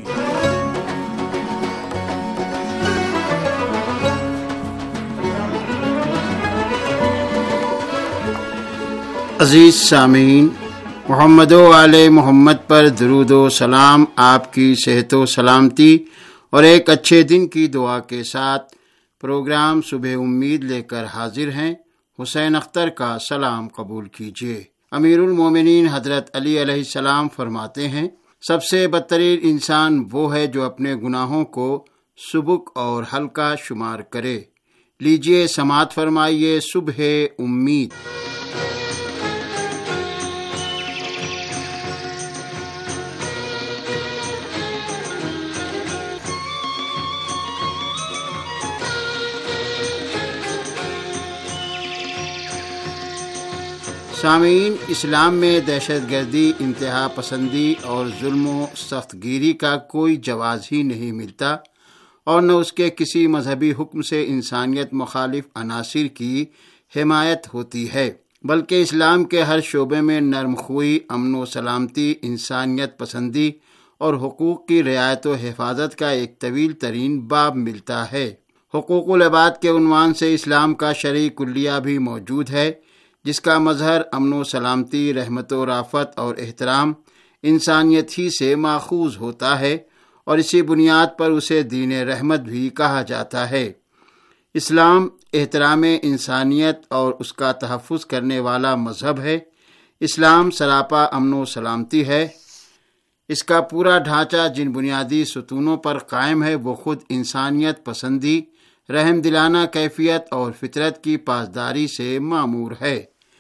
عزیز سامعین، محمد و آل محمد پر درود و سلام، آپ کی صحت و سلامتی اور ایک اچھے دن کی دعا کے ساتھ پروگرام صبح امید لے کر حاضر ہیں۔ حسین اختر کا سلام قبول کیجیے۔ امیر المومنین حضرت علی علیہ السلام فرماتے ہیں، سب سے بدترین انسان وہ ہے جو اپنے گناہوں کو سبک اور ہلکا شمار کرے۔ لیجیے سماعت فرمائیے صبح امید۔ سامعین، اسلام میں دہشت گردی، انتہا پسندی اور ظلم و سخت گیری کا کوئی جواز ہی نہیں ملتا، اور نہ اس کے کسی مذہبی حکم سے انسانیت مخالف عناصر کی حمایت ہوتی ہے، بلکہ اسلام کے ہر شعبے میں نرم خوئی، امن و سلامتی، انسانیت پسندی اور حقوق کی رعایت و حفاظت کا ایک طویل ترین باب ملتا ہے۔ حقوق العباد کے عنوان سے اسلام کا شرعی کلیہ بھی موجود ہے، جس کا مظہر امن و سلامتی، رحمت و رافت اور احترام انسانیت ہی سے ماخوذ ہوتا ہے، اور اسی بنیاد پر اسے دین رحمت بھی کہا جاتا ہے۔ اسلام احترام انسانیت اور اس کا تحفظ کرنے والا مذہب ہے۔ اسلام سراپا امن و سلامتی ہے۔ اس کا پورا ڈھانچہ جن بنیادی ستونوں پر قائم ہے وہ خود انسانیت پسندی، رحم دلانہ کیفیت اور فطرت کی پاسداری سے معمور ہے۔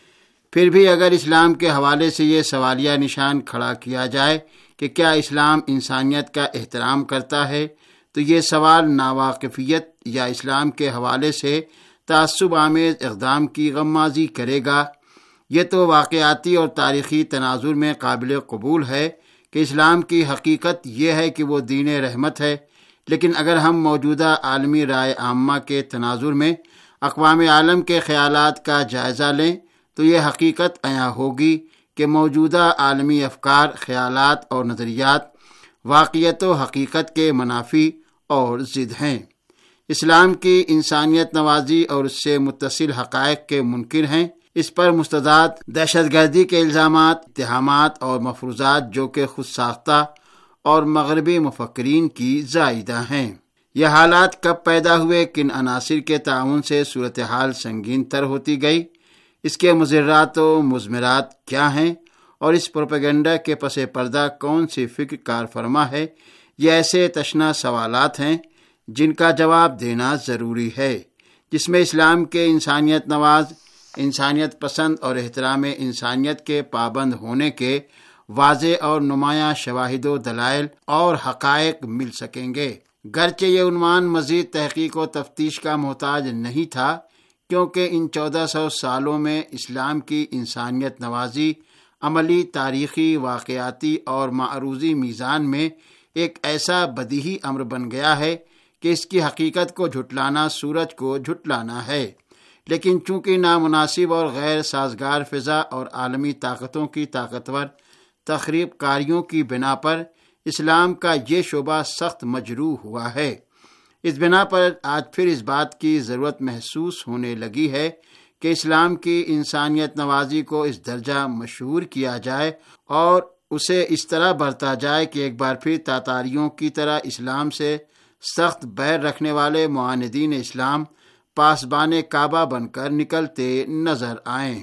پھر بھی اگر اسلام کے حوالے سے یہ سوالیہ نشان کھڑا کیا جائے کہ کیا اسلام انسانیت کا احترام کرتا ہے، تو یہ سوال ناواقفیت یا اسلام کے حوالے سے تعصب آمیز اقدام کی غمازی کرے گا۔ یہ تو واقعاتی اور تاریخی تناظر میں قابل قبول ہے کہ اسلام کی حقیقت یہ ہے کہ وہ دین رحمت ہے، لیکن اگر ہم موجودہ عالمی رائے عامہ کے تناظر میں اقوام عالم کے خیالات کا جائزہ لیں تو یہ حقیقت عیاں ہوگی کہ موجودہ عالمی افکار، خیالات اور نظریات واقعیت و حقیقت کے منافی اور ضد ہیں۔ اسلام کی انسانیت نوازی اور اس سے متصل حقائق کے منکر ہیں۔ اس پر مستداد دہشت گردی کے الزامات، اتہامات اور مفروضات جو کہ خود ساختہ اور مغربی مفکرین کی زائدہ ہیں۔ یہ حالات کب پیدا ہوئے، کن عناصر کے تعاون سے صورتحال سنگین تر ہوتی گئی، اس کے مضرات و مضمرات کیا ہیں، اور اس پروپیگنڈا کے پس پردہ کون سی فکر کار فرما ہے، یہ ایسے تشنا سوالات ہیں جن کا جواب دینا ضروری ہے، جس میں اسلام کے انسانیت نواز، انسانیت پسند اور احترام انسانیت کے پابند ہونے کے واضح اور نمایاں شواہد و دلائل اور حقائق مل سکیں گے۔ گرچہ یہ عنوان مزید تحقیق و تفتیش کا محتاج نہیں تھا، کیونکہ ان 1400 سالوں میں اسلام کی انسانیت نوازی عملی، تاریخی، واقعاتی اور معروضی میزان میں ایک ایسا بدیہی امر بن گیا ہے کہ اس کی حقیقت کو جھٹلانا سورج کو جھٹلانا ہے۔ لیکن چونکہ نامناسب اور غیر سازگار فضا اور عالمی طاقتوں کی طاقتور تخریب کاریوں کی بنا پر اسلام کا یہ شعبہ سخت مجروح ہوا ہے۔ اس بنا پر آج پھر اس بات کی ضرورت محسوس ہونے لگی ہے کہ اسلام کی انسانیت نوازی کو اس درجہ مشہور کیا جائے اور اسے اس طرح برتا جائے کہ ایک بار پھر تاتاریوں کی طرح اسلام سے سخت بیر رکھنے والے معاندین اسلام پاسبان کعبہ بن کر نکلتے نظر آئیں۔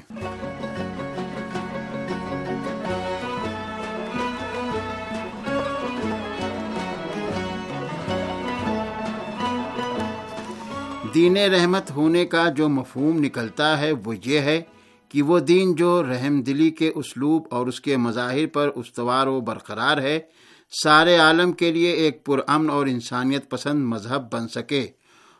دین رحمت ہونے کا جو مفہوم نکلتا ہے وہ یہ ہے کہ وہ دین جو رحم دلی کے اسلوب اور اس کے مظاہر پر استوار و برقرار ہے، سارے عالم کے لیے ایک پرامن اور انسانیت پسند مذہب بن سکے،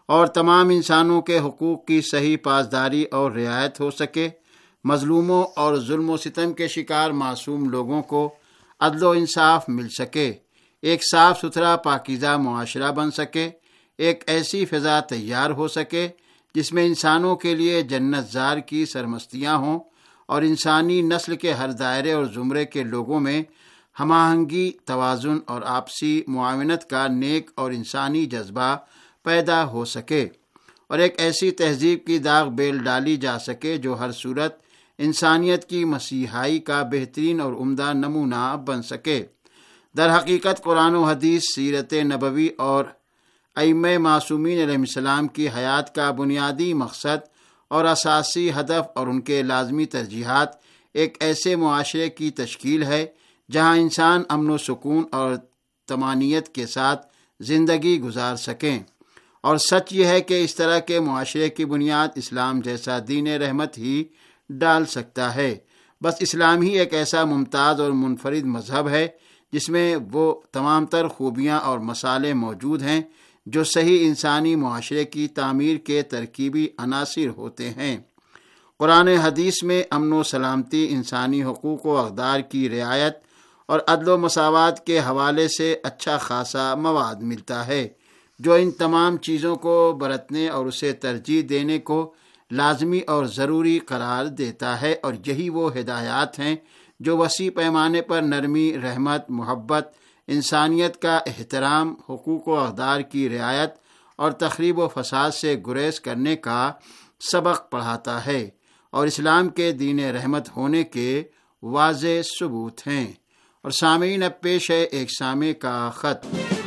اور تمام انسانوں کے حقوق کی صحیح پاسداری اور رعایت ہو سکے، مظلوموں اور ظلم و ستم کے شکار معصوم لوگوں کو عدل و انصاف مل سکے، ایک صاف ستھرا پاکیزہ معاشرہ بن سکے، ایک ایسی فضا تیار ہو سکے جس میں انسانوں کے لیے جنت زار کی سرمستیاں ہوں اور انسانی نسل کے ہر دائرے اور زمرے کے لوگوں میں ہم آہنگی، توازن اور آپسی معاونت کا نیک اور انسانی جذبہ پیدا ہو سکے، اور ایک ایسی تہذیب کی داغ بیل ڈالی جا سکے جو ہر صورت انسانیت کی مسیحائی کا بہترین اور عمدہ نمونہ بن سکے۔ در حقیقت قرآن و حدیث، سیرت نبوی اور ائمہ معصومین علیہ السلام کی حیات کا بنیادی مقصد اور اساسی ہدف اور ان کے لازمی ترجیحات ایک ایسے معاشرے کی تشکیل ہے جہاں انسان امن و سکون اور طمانینت کے ساتھ زندگی گزار سکیں، اور سچ یہ ہے کہ اس طرح کے معاشرے کی بنیاد اسلام جیسا دین رحمت ہی ڈال سکتا ہے۔ بس اسلام ہی ایک ایسا ممتاز اور منفرد مذہب ہے جس میں وہ تمام تر خوبیاں اور مصالح موجود ہیں جو صحیح انسانی معاشرے کی تعمیر کے ترکیبی عناصر ہوتے ہیں۔ قرآن حدیث میں امن و سلامتی، انسانی حقوق و اقدار کی رعایت اور عدل و مساوات کے حوالے سے اچھا خاصا مواد ملتا ہے جو ان تمام چیزوں کو برتنے اور اسے ترجیح دینے کو لازمی اور ضروری قرار دیتا ہے، اور یہی وہ ہدایات ہیں جو وسیع پیمانے پر نرمی، رحمت، محبت، انسانیت کا احترام، حقوق و اقدار کی رعایت اور تخریب و فساد سے گریز کرنے کا سبق پڑھاتا ہے، اور اسلام کے دین رحمت ہونے کے واضح ثبوت ہیں۔ اور سامعین، اب پیش ہے ایک سامع کا خط۔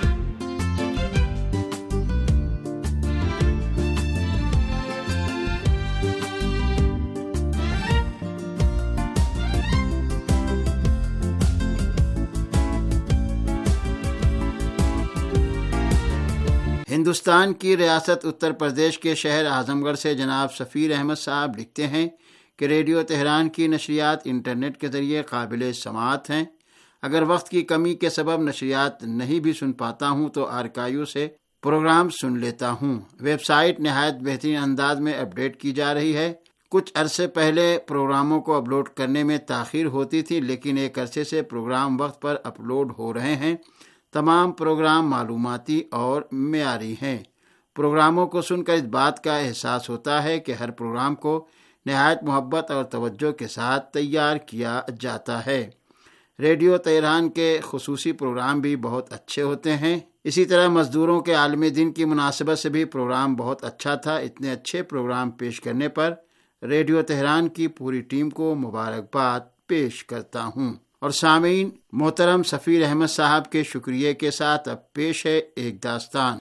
ہندوستان کی ریاست اتر پردیش کے شہر اعظم گڑھ سے جناب سفیر احمد صاحب لکھتے ہیں کہ ریڈیو تہران کی نشریات انٹرنیٹ کے ذریعے قابل سماعت ہیں۔ اگر وقت کی کمی کے سبب نشریات نہیں بھی سن پاتا ہوں تو آرکائیو سے پروگرام سن لیتا ہوں۔ ویب سائٹ نہایت بہترین انداز میں اپڈیٹ کی جا رہی ہے۔ کچھ عرصے پہلے پروگراموں کو اپلوڈ کرنے میں تاخیر ہوتی تھی، لیکن ایک عرصے سے پروگرام وقت پر اپلوڈ ہو رہے ہیں۔ تمام پروگرام معلوماتی اور معیاری ہیں۔ پروگراموں کو سن کر اس بات کا احساس ہوتا ہے کہ ہر پروگرام کو نہایت محبت اور توجہ کے ساتھ تیار کیا جاتا ہے۔ ریڈیو تہران کے خصوصی پروگرام بھی بہت اچھے ہوتے ہیں۔ اسی طرح مزدوروں کے عالمی دن کی مناسبت سے بھی پروگرام بہت اچھا تھا۔ اتنے اچھے پروگرام پیش کرنے پر ریڈیو تہران کی پوری ٹیم کو مبارکباد پیش کرتا ہوں۔ اور سامعین، محترم سفیر احمد صاحب کے شکریہ کے ساتھ اب پیش ہے ایک داستان۔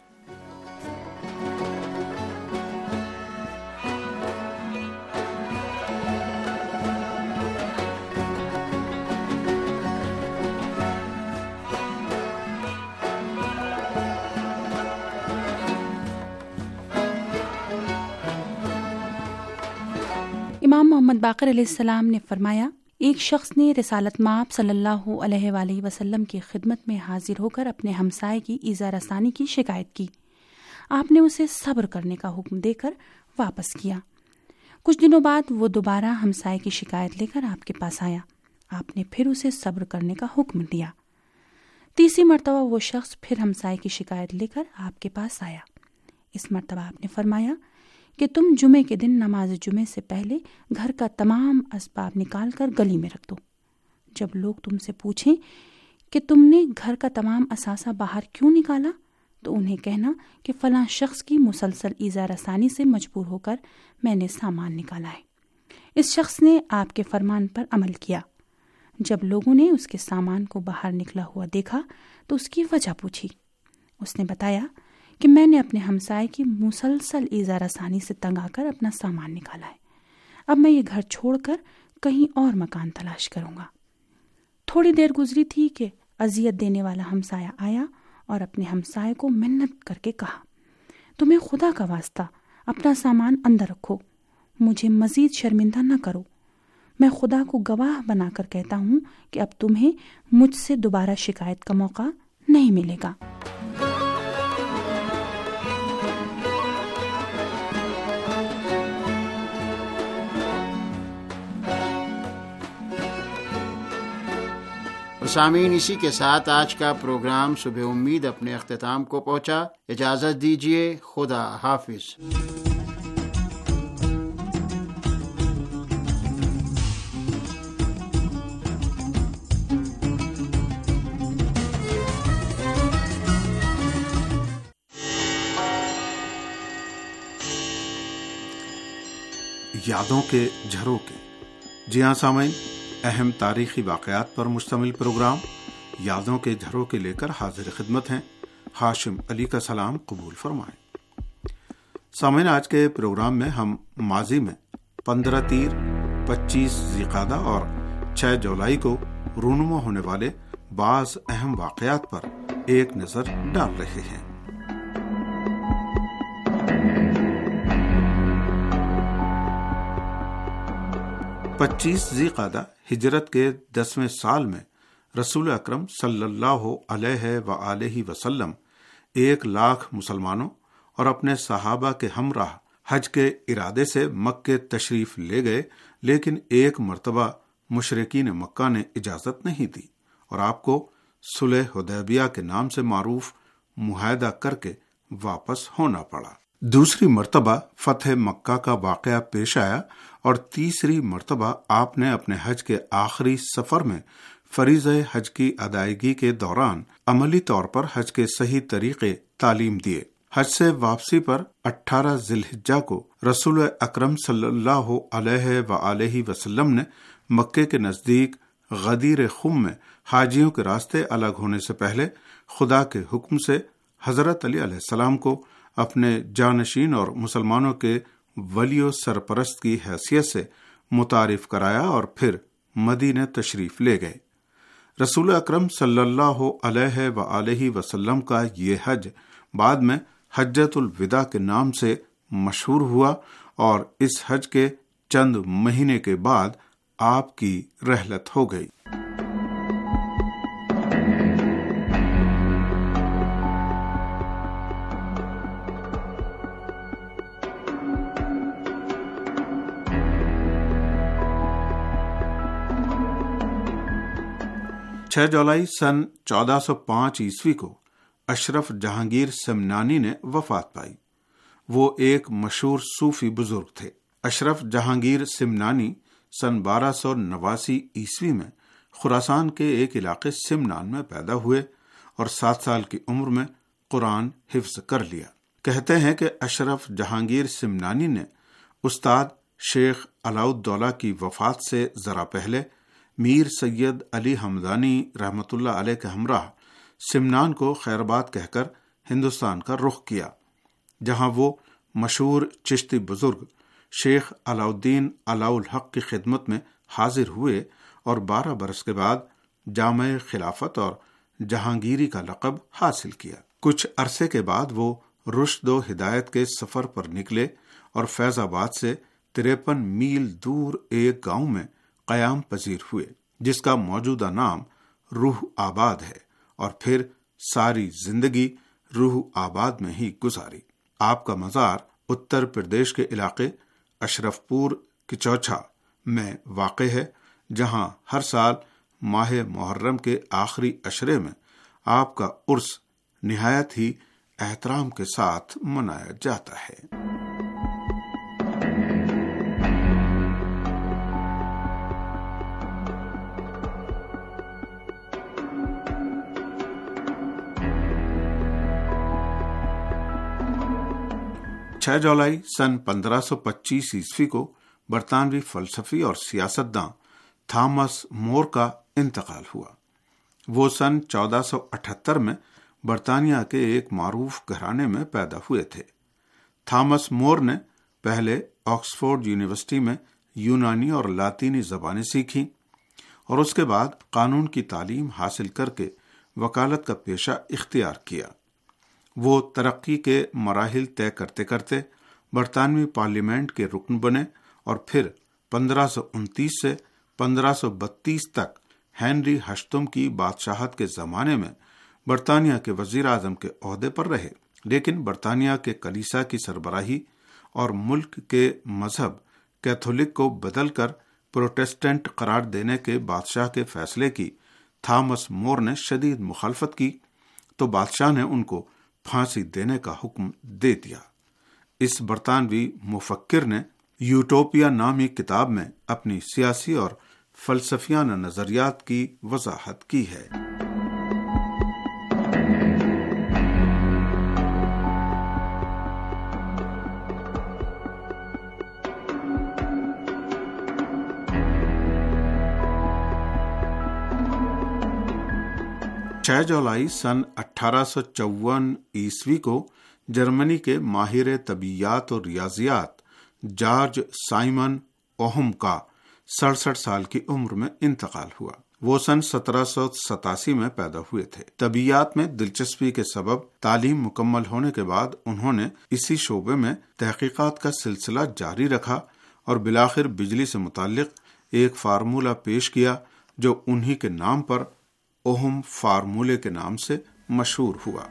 امام محمد باقر علیہ السلام نے فرمایا، ایک شخص نے رسالت مآب صلی اللہ علیہ وآلہ وسلم کی خدمت میں حاضر ہو کر اپنے ہمسائے کی ایذا رسانی کی شکایت کی۔ آپ نے اسے صبر کرنے کا حکم دے کر واپس کیا۔ کچھ دنوں بعد وہ دوبارہ ہمسائے کی شکایت لے کر آپ کے پاس آیا۔ آپ نے پھر اسے صبر کرنے کا حکم دیا۔ تیسری مرتبہ وہ شخص پھر ہمسائے کی شکایت لے کر آپ کے پاس آیا۔ اس مرتبہ آپ نے فرمایا کہ تم جمعے کے دن نماز جمعے سے پہلے گھر کا تمام اسباب نکال کر گلی میں رکھ دو۔ جب لوگ تم سے پوچھیں کہ تم نے گھر کا تمام اثاثہ باہر کیوں نکالا، تو انہیں کہنا کہ فلاں شخص کی مسلسل ایذا رسانی سے مجبور ہو کر میں نے سامان نکالا ہے۔ اس شخص نے آپ کے فرمان پر عمل کیا۔ جب لوگوں نے اس کے سامان کو باہر نکلا ہوا دیکھا تو اس کی وجہ پوچھی۔ اس نے بتایا کہ میں نے اپنے ہمسائے کی مسلسل ایذا رسانی سے تنگ آ کر اپنا سامان نکالا ہے۔ اب میں یہ گھر چھوڑ کر کہیں اور مکان تلاش کروں گا۔ تھوڑی دیر گزری تھی کہ اذیت دینے والا ہمسایہ آیا اور اپنے ہمسائے کو منت کر کے کہا، تمہیں خدا کا واسطہ اپنا سامان اندر رکھو، مجھے مزید شرمندہ نہ کرو۔ میں خدا کو گواہ بنا کر کہتا ہوں کہ اب تمہیں مجھ سے دوبارہ شکایت کا موقع نہیں ملے گا۔ سامعین، اسی کے ساتھ آج کا پروگرام صبح امید اپنے اختتام کو پہنچا۔ اجازت دیجیے، خدا حافظ۔ یادوں کے جھروکے۔ جی ہاں سامعین، اہم تاریخی واقعات پر مشتمل پروگرام یادوں کے جھروکے لے کر حاضر خدمت ہیں۔ ہاشم علی کا سلام قبول فرمائیں۔ سامعین، آج کے پروگرام میں ہم ماضی میں 15 تیر، 25 ذی-القعدہ اور 6 جولائی کو رونما ہونے والے بعض اہم واقعات پر ایک نظر ڈال رہے ہیں۔ 25 ذی-القعدہ ہجرت کے 10ویں سال میں رسول اکرم صلی اللہ علیہ وآلہ وسلم 1,00,000 مسلمانوں اور اپنے صحابہ کے ہمراہ حج کے ارادے سے مکہ تشریف لے گئے، لیکن ایک مرتبہ مشرکین مکہ نے اجازت نہیں دی اور آپ کو صلح حدیبیہ کے نام سے معروف معاہدہ کر کے واپس ہونا پڑا۔ دوسری مرتبہ فتح مکہ کا واقعہ پیش آیا اور تیسری مرتبہ آپ نے اپنے حج کے آخری سفر میں فریضہ حج کی ادائیگی کے دوران عملی طور پر حج کے صحیح طریقے تعلیم دیے۔ حج سے واپسی پر 18 ذی الحجہ کو رسول اکرم صلی اللہ علیہ وآلہ وسلم نے مکے کے نزدیک غدیر خم میں حاجیوں کے راستے الگ ہونے سے پہلے خدا کے حکم سے حضرت علی علیہ السلام کو اپنے جانشین اور مسلمانوں کے ولی و سرپرست کی حیثیت سے متعارف کرایا اور پھر مدینہ تشریف لے گئے۔ رسول اکرم صلی اللہ علیہ وآلہ وسلم کا یہ حج بعد میں حجۃ الوداع کے نام سے مشہور ہوا اور اس حج کے چند مہینے کے بعد آپ کی رحلت ہو گئی۔ چھ جولائی سن 1405 عیسوی کو اشرف جہانگیر سمنانی نے وفات پائی۔ وہ ایک مشہور صوفی بزرگ تھے۔ اشرف جہانگیر سمنانی سن 1289 عیسوی میں خراسان کے ایک علاقے سمنان میں پیدا ہوئے اور 7 سال کی عمر میں قرآن حفظ کر لیا۔ کہتے ہیں کہ اشرف جہانگیر سمنانی نے استاد شیخ علاؤالدولہ کی وفات سے ذرا پہلے میر سید علی حمدانی رحمۃ اللہ علیہ کے ہمراہ سمنان کو خیرآباد کہہ کر ہندوستان کا رخ کیا، جہاں وہ مشہور چشتی بزرگ شیخ علاؤالدین علاؤ الحق کی خدمت میں حاضر ہوئے اور 12 برس کے بعد جامع خلافت اور جہانگیری کا لقب حاصل کیا۔ کچھ عرصے کے بعد وہ رشد و ہدایت کے سفر پر نکلے اور فیض آباد سے 53 میل دور ایک گاؤں میں قیام پذیر ہوئے، جس کا موجودہ نام روح آباد ہے، اور پھر ساری زندگی روح آباد میں ہی گزاری۔ آپ کا مزار اتر پردیش کے علاقے اشرف پور کچوچھا میں واقع ہے، جہاں ہر سال ماہ محرم کے آخری عشرے میں آپ کا عرس نہایت ہی احترام کے ساتھ منایا جاتا ہے۔ چھ جولائی سن 1525 عیسوی کو برطانوی فلسفی اور سیاستداں تھامس مور کا انتقال ہوا۔ وہ سن 1478 میں برطانیہ کے ایک معروف گھرانے میں پیدا ہوئے تھے۔ تھامس مور نے پہلے آکسفورڈ یونیورسٹی میں یونانی اور لاطینی زبانیں سیکھیں اور اس کے بعد قانون کی تعلیم حاصل کر کے وکالت کا پیشہ اختیار کیا۔ وہ ترقی کے مراحل طے کرتے کرتے برطانوی پارلیمنٹ کے رکن بنے اور پھر 1529 سے 1532 تک ہنری ہشتم کی بادشاہت کے زمانے میں برطانیہ کے وزیر اعظم کے عہدے پر رہے، لیکن برطانیہ کے کلیسا کی سربراہی اور ملک کے مذہب کیتھولک کو بدل کر پروٹسٹنٹ قرار دینے کے بادشاہ کے فیصلے کی تھامس مور نے شدید مخالفت کی تو بادشاہ نے ان کو پھانسی دینے کا حکم دے دیا۔ اس برطانوی مفکر نے یوٹوپیا نامی کتاب میں اپنی سیاسی اور فلسفیانہ نظریات کی وضاحت کی ہے۔ جولائی سن 1854 عیسوی کو جرمنی کے ماہر طبیعیات اور ریاضیات جارج سائمن اوہم کا 67 سال کی عمر میں انتقال ہوا۔ وہ سن 1787 میں پیدا ہوئے تھے۔ طبیعیات میں دلچسپی کے سبب تعلیم مکمل ہونے کے بعد انہوں نے اسی شعبے میں تحقیقات کا سلسلہ جاری رکھا اور بالآخر بجلی سے متعلق ایک فارمولہ پیش کیا جو انہی کے نام پر اوہم فارمولے کے نام سے مشہور ہوا۔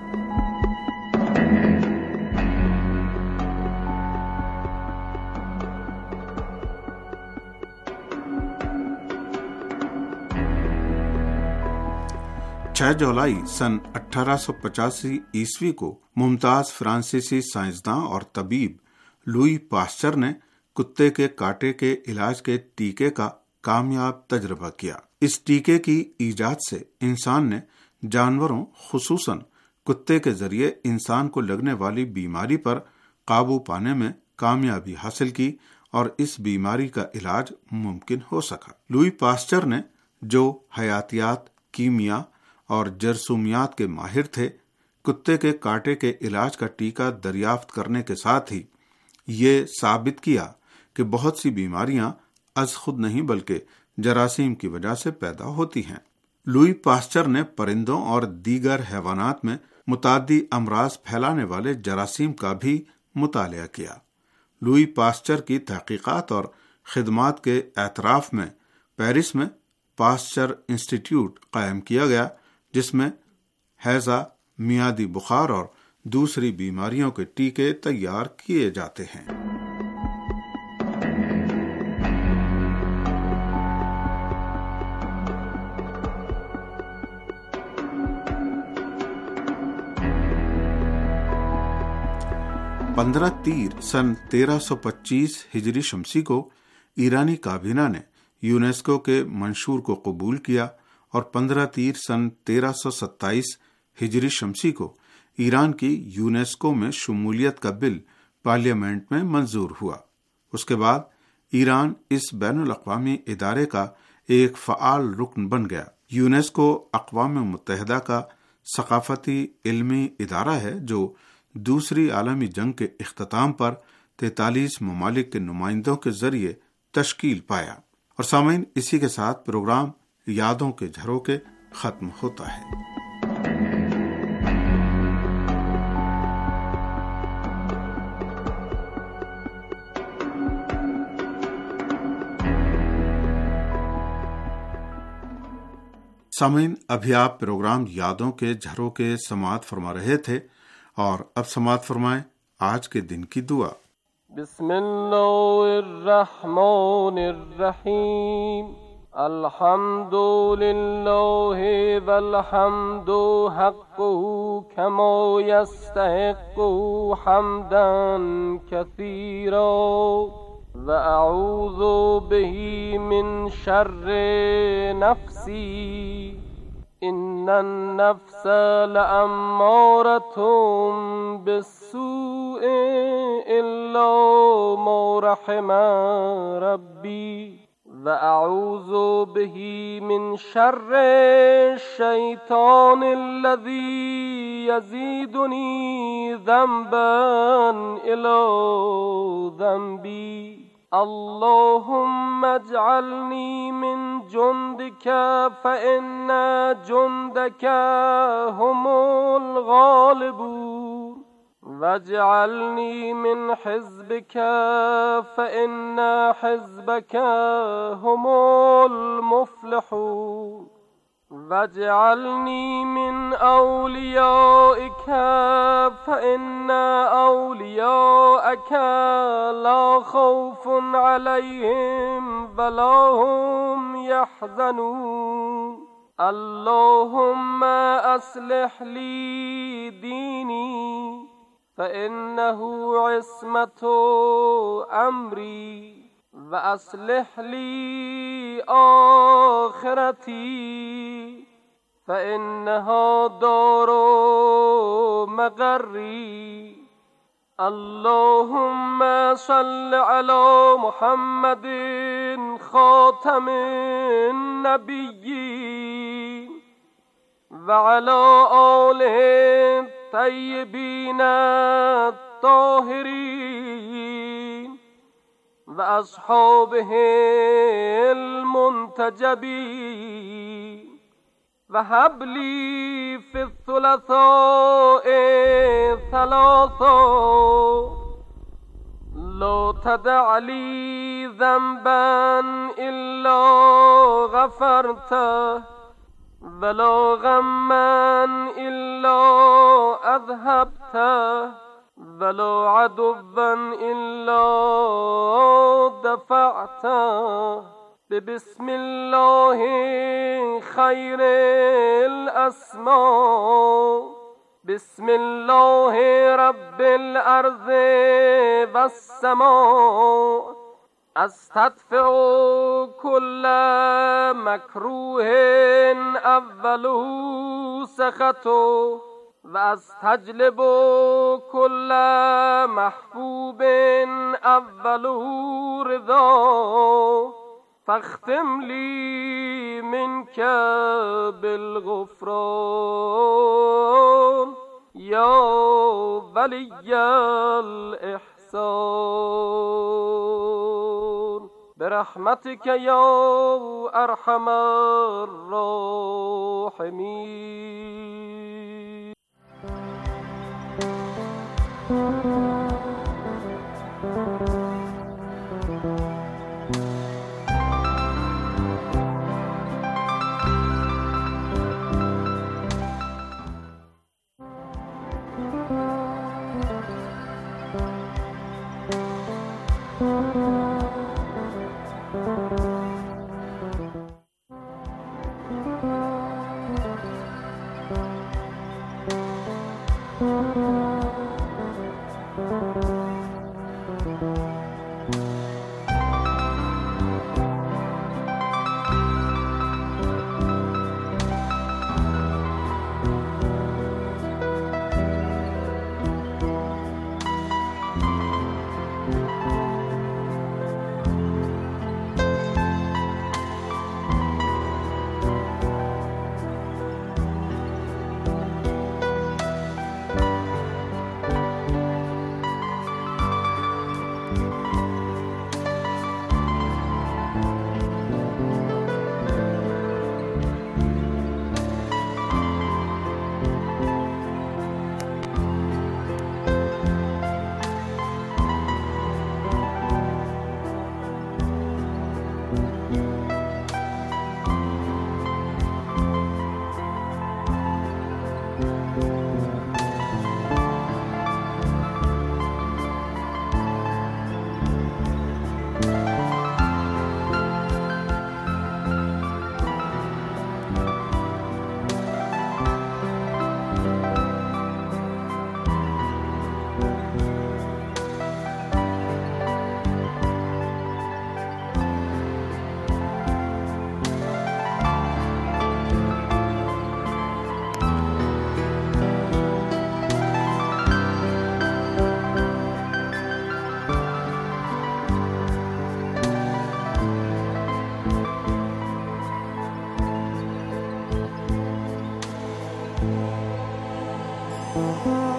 جولائی سن 1885 عیسوی کو ممتاز فرانسیسی سائنسداں اور طبیب لوئی پاسچر نے کتے کے کاٹے کے علاج کے ٹیکے کا کامیاب تجربہ کیا۔ اس ٹیکے کی ایجاد سے انسان نے جانوروں خصوصاً کتے کے ذریعے انسان کو لگنے والی بیماری پر قابو پانے میں کامیابی حاصل کی اور اس بیماری کا علاج ممکن ہو سکا۔ لوئی پاسچر نے، جو حیاتیات، کیمیا اور جرثومیات کے ماہر تھے، کتے کے کاٹے کے علاج کا ٹیکہ دریافت کرنے کے ساتھ ہی یہ ثابت کیا کہ بہت سی بیماریاں از خود نہیں بلکہ جراثیم کی وجہ سے پیدا ہوتی ہیں۔ لوئی پاسچر نے پرندوں اور دیگر حیوانات میں متعدی امراض پھیلانے والے جراثیم کا بھی مطالعہ کیا۔ لوئی پاسچر کی تحقیقات اور خدمات کے اعتراف میں پیرس میں پاسچر انسٹیٹیوٹ قائم کیا گیا، جس میں ہیضہ، میادی بخار اور دوسری بیماریوں کے ٹیکے تیار کیے جاتے ہیں۔ تیر سن 1325 ہجری شمسی کو ایرانی کابینہ نے یونیسکو کے منشور کو قبول کیا اور 15 تیر سن 1327 ہجری شمسی کو ایران کی یونیسکو میں شمولیت کا بل پارلیمنٹ میں منظور ہوا۔ اس کے بعد ایران اس بین الاقوامی ادارے کا ایک فعال رکن بن گیا۔ یونیسکو اقوام متحدہ کا ثقافتی علمی ادارہ ہے جو دوسری عالمی جنگ کے اختتام پر 43 ممالک کے نمائندوں کے ذریعے تشکیل پایا۔ اور سامعین، اسی کے ساتھ پروگرام یادوں کے جھروکے ختم ہوتا ہے۔ سامعین، ابھی آپ پروگرام یادوں کے جھروکے سماعت فرما رہے تھے اور اب سماعت فرمائیں آج کے دن کی دعا۔ بسم اللہ الرحمن الرحیم، الحمد للہ والحمد حقہ کما یستحق حمدا کثیرا وأعوذ به من شر نفسی ان النفس لأمارة بالسوء الا ما رحم ربی وأعوذ به من شر الشیطان الذی یزیدنی ذنبا الی ذنبی اللهم اجعلني من جندك فإن جندك هم الغالبون واجعلني من حزبك فإن حزبك هم المفلحون واجعلني من أوليائك فإن أولياءك لا خوف عليهم ولا هم يحزنون اللهم اصلح لي دینی فإنه عصمة امری و اصلح لی آخرتی فإنها دار مقری. اللهم صل على محمد خاتم النبیین و علی آله الطیبین الطاهرین و اصحابه المنتجبین و هب لی فی الثلثاء ثلاثا لا تدع لی ذنبا الا غفرته ولا غما الا اذهبته ولا عدوا الا دفعته بسم الله خیر الاسماء بسم الله رب الارض والسماء استدفع كل مكروه اوله سخطه و استجلب كل محبوب اوله رضاه فاختم لي منك بالغفران يا ولي الإحسان برحمتك يا أرحم الراحمين. Thank you.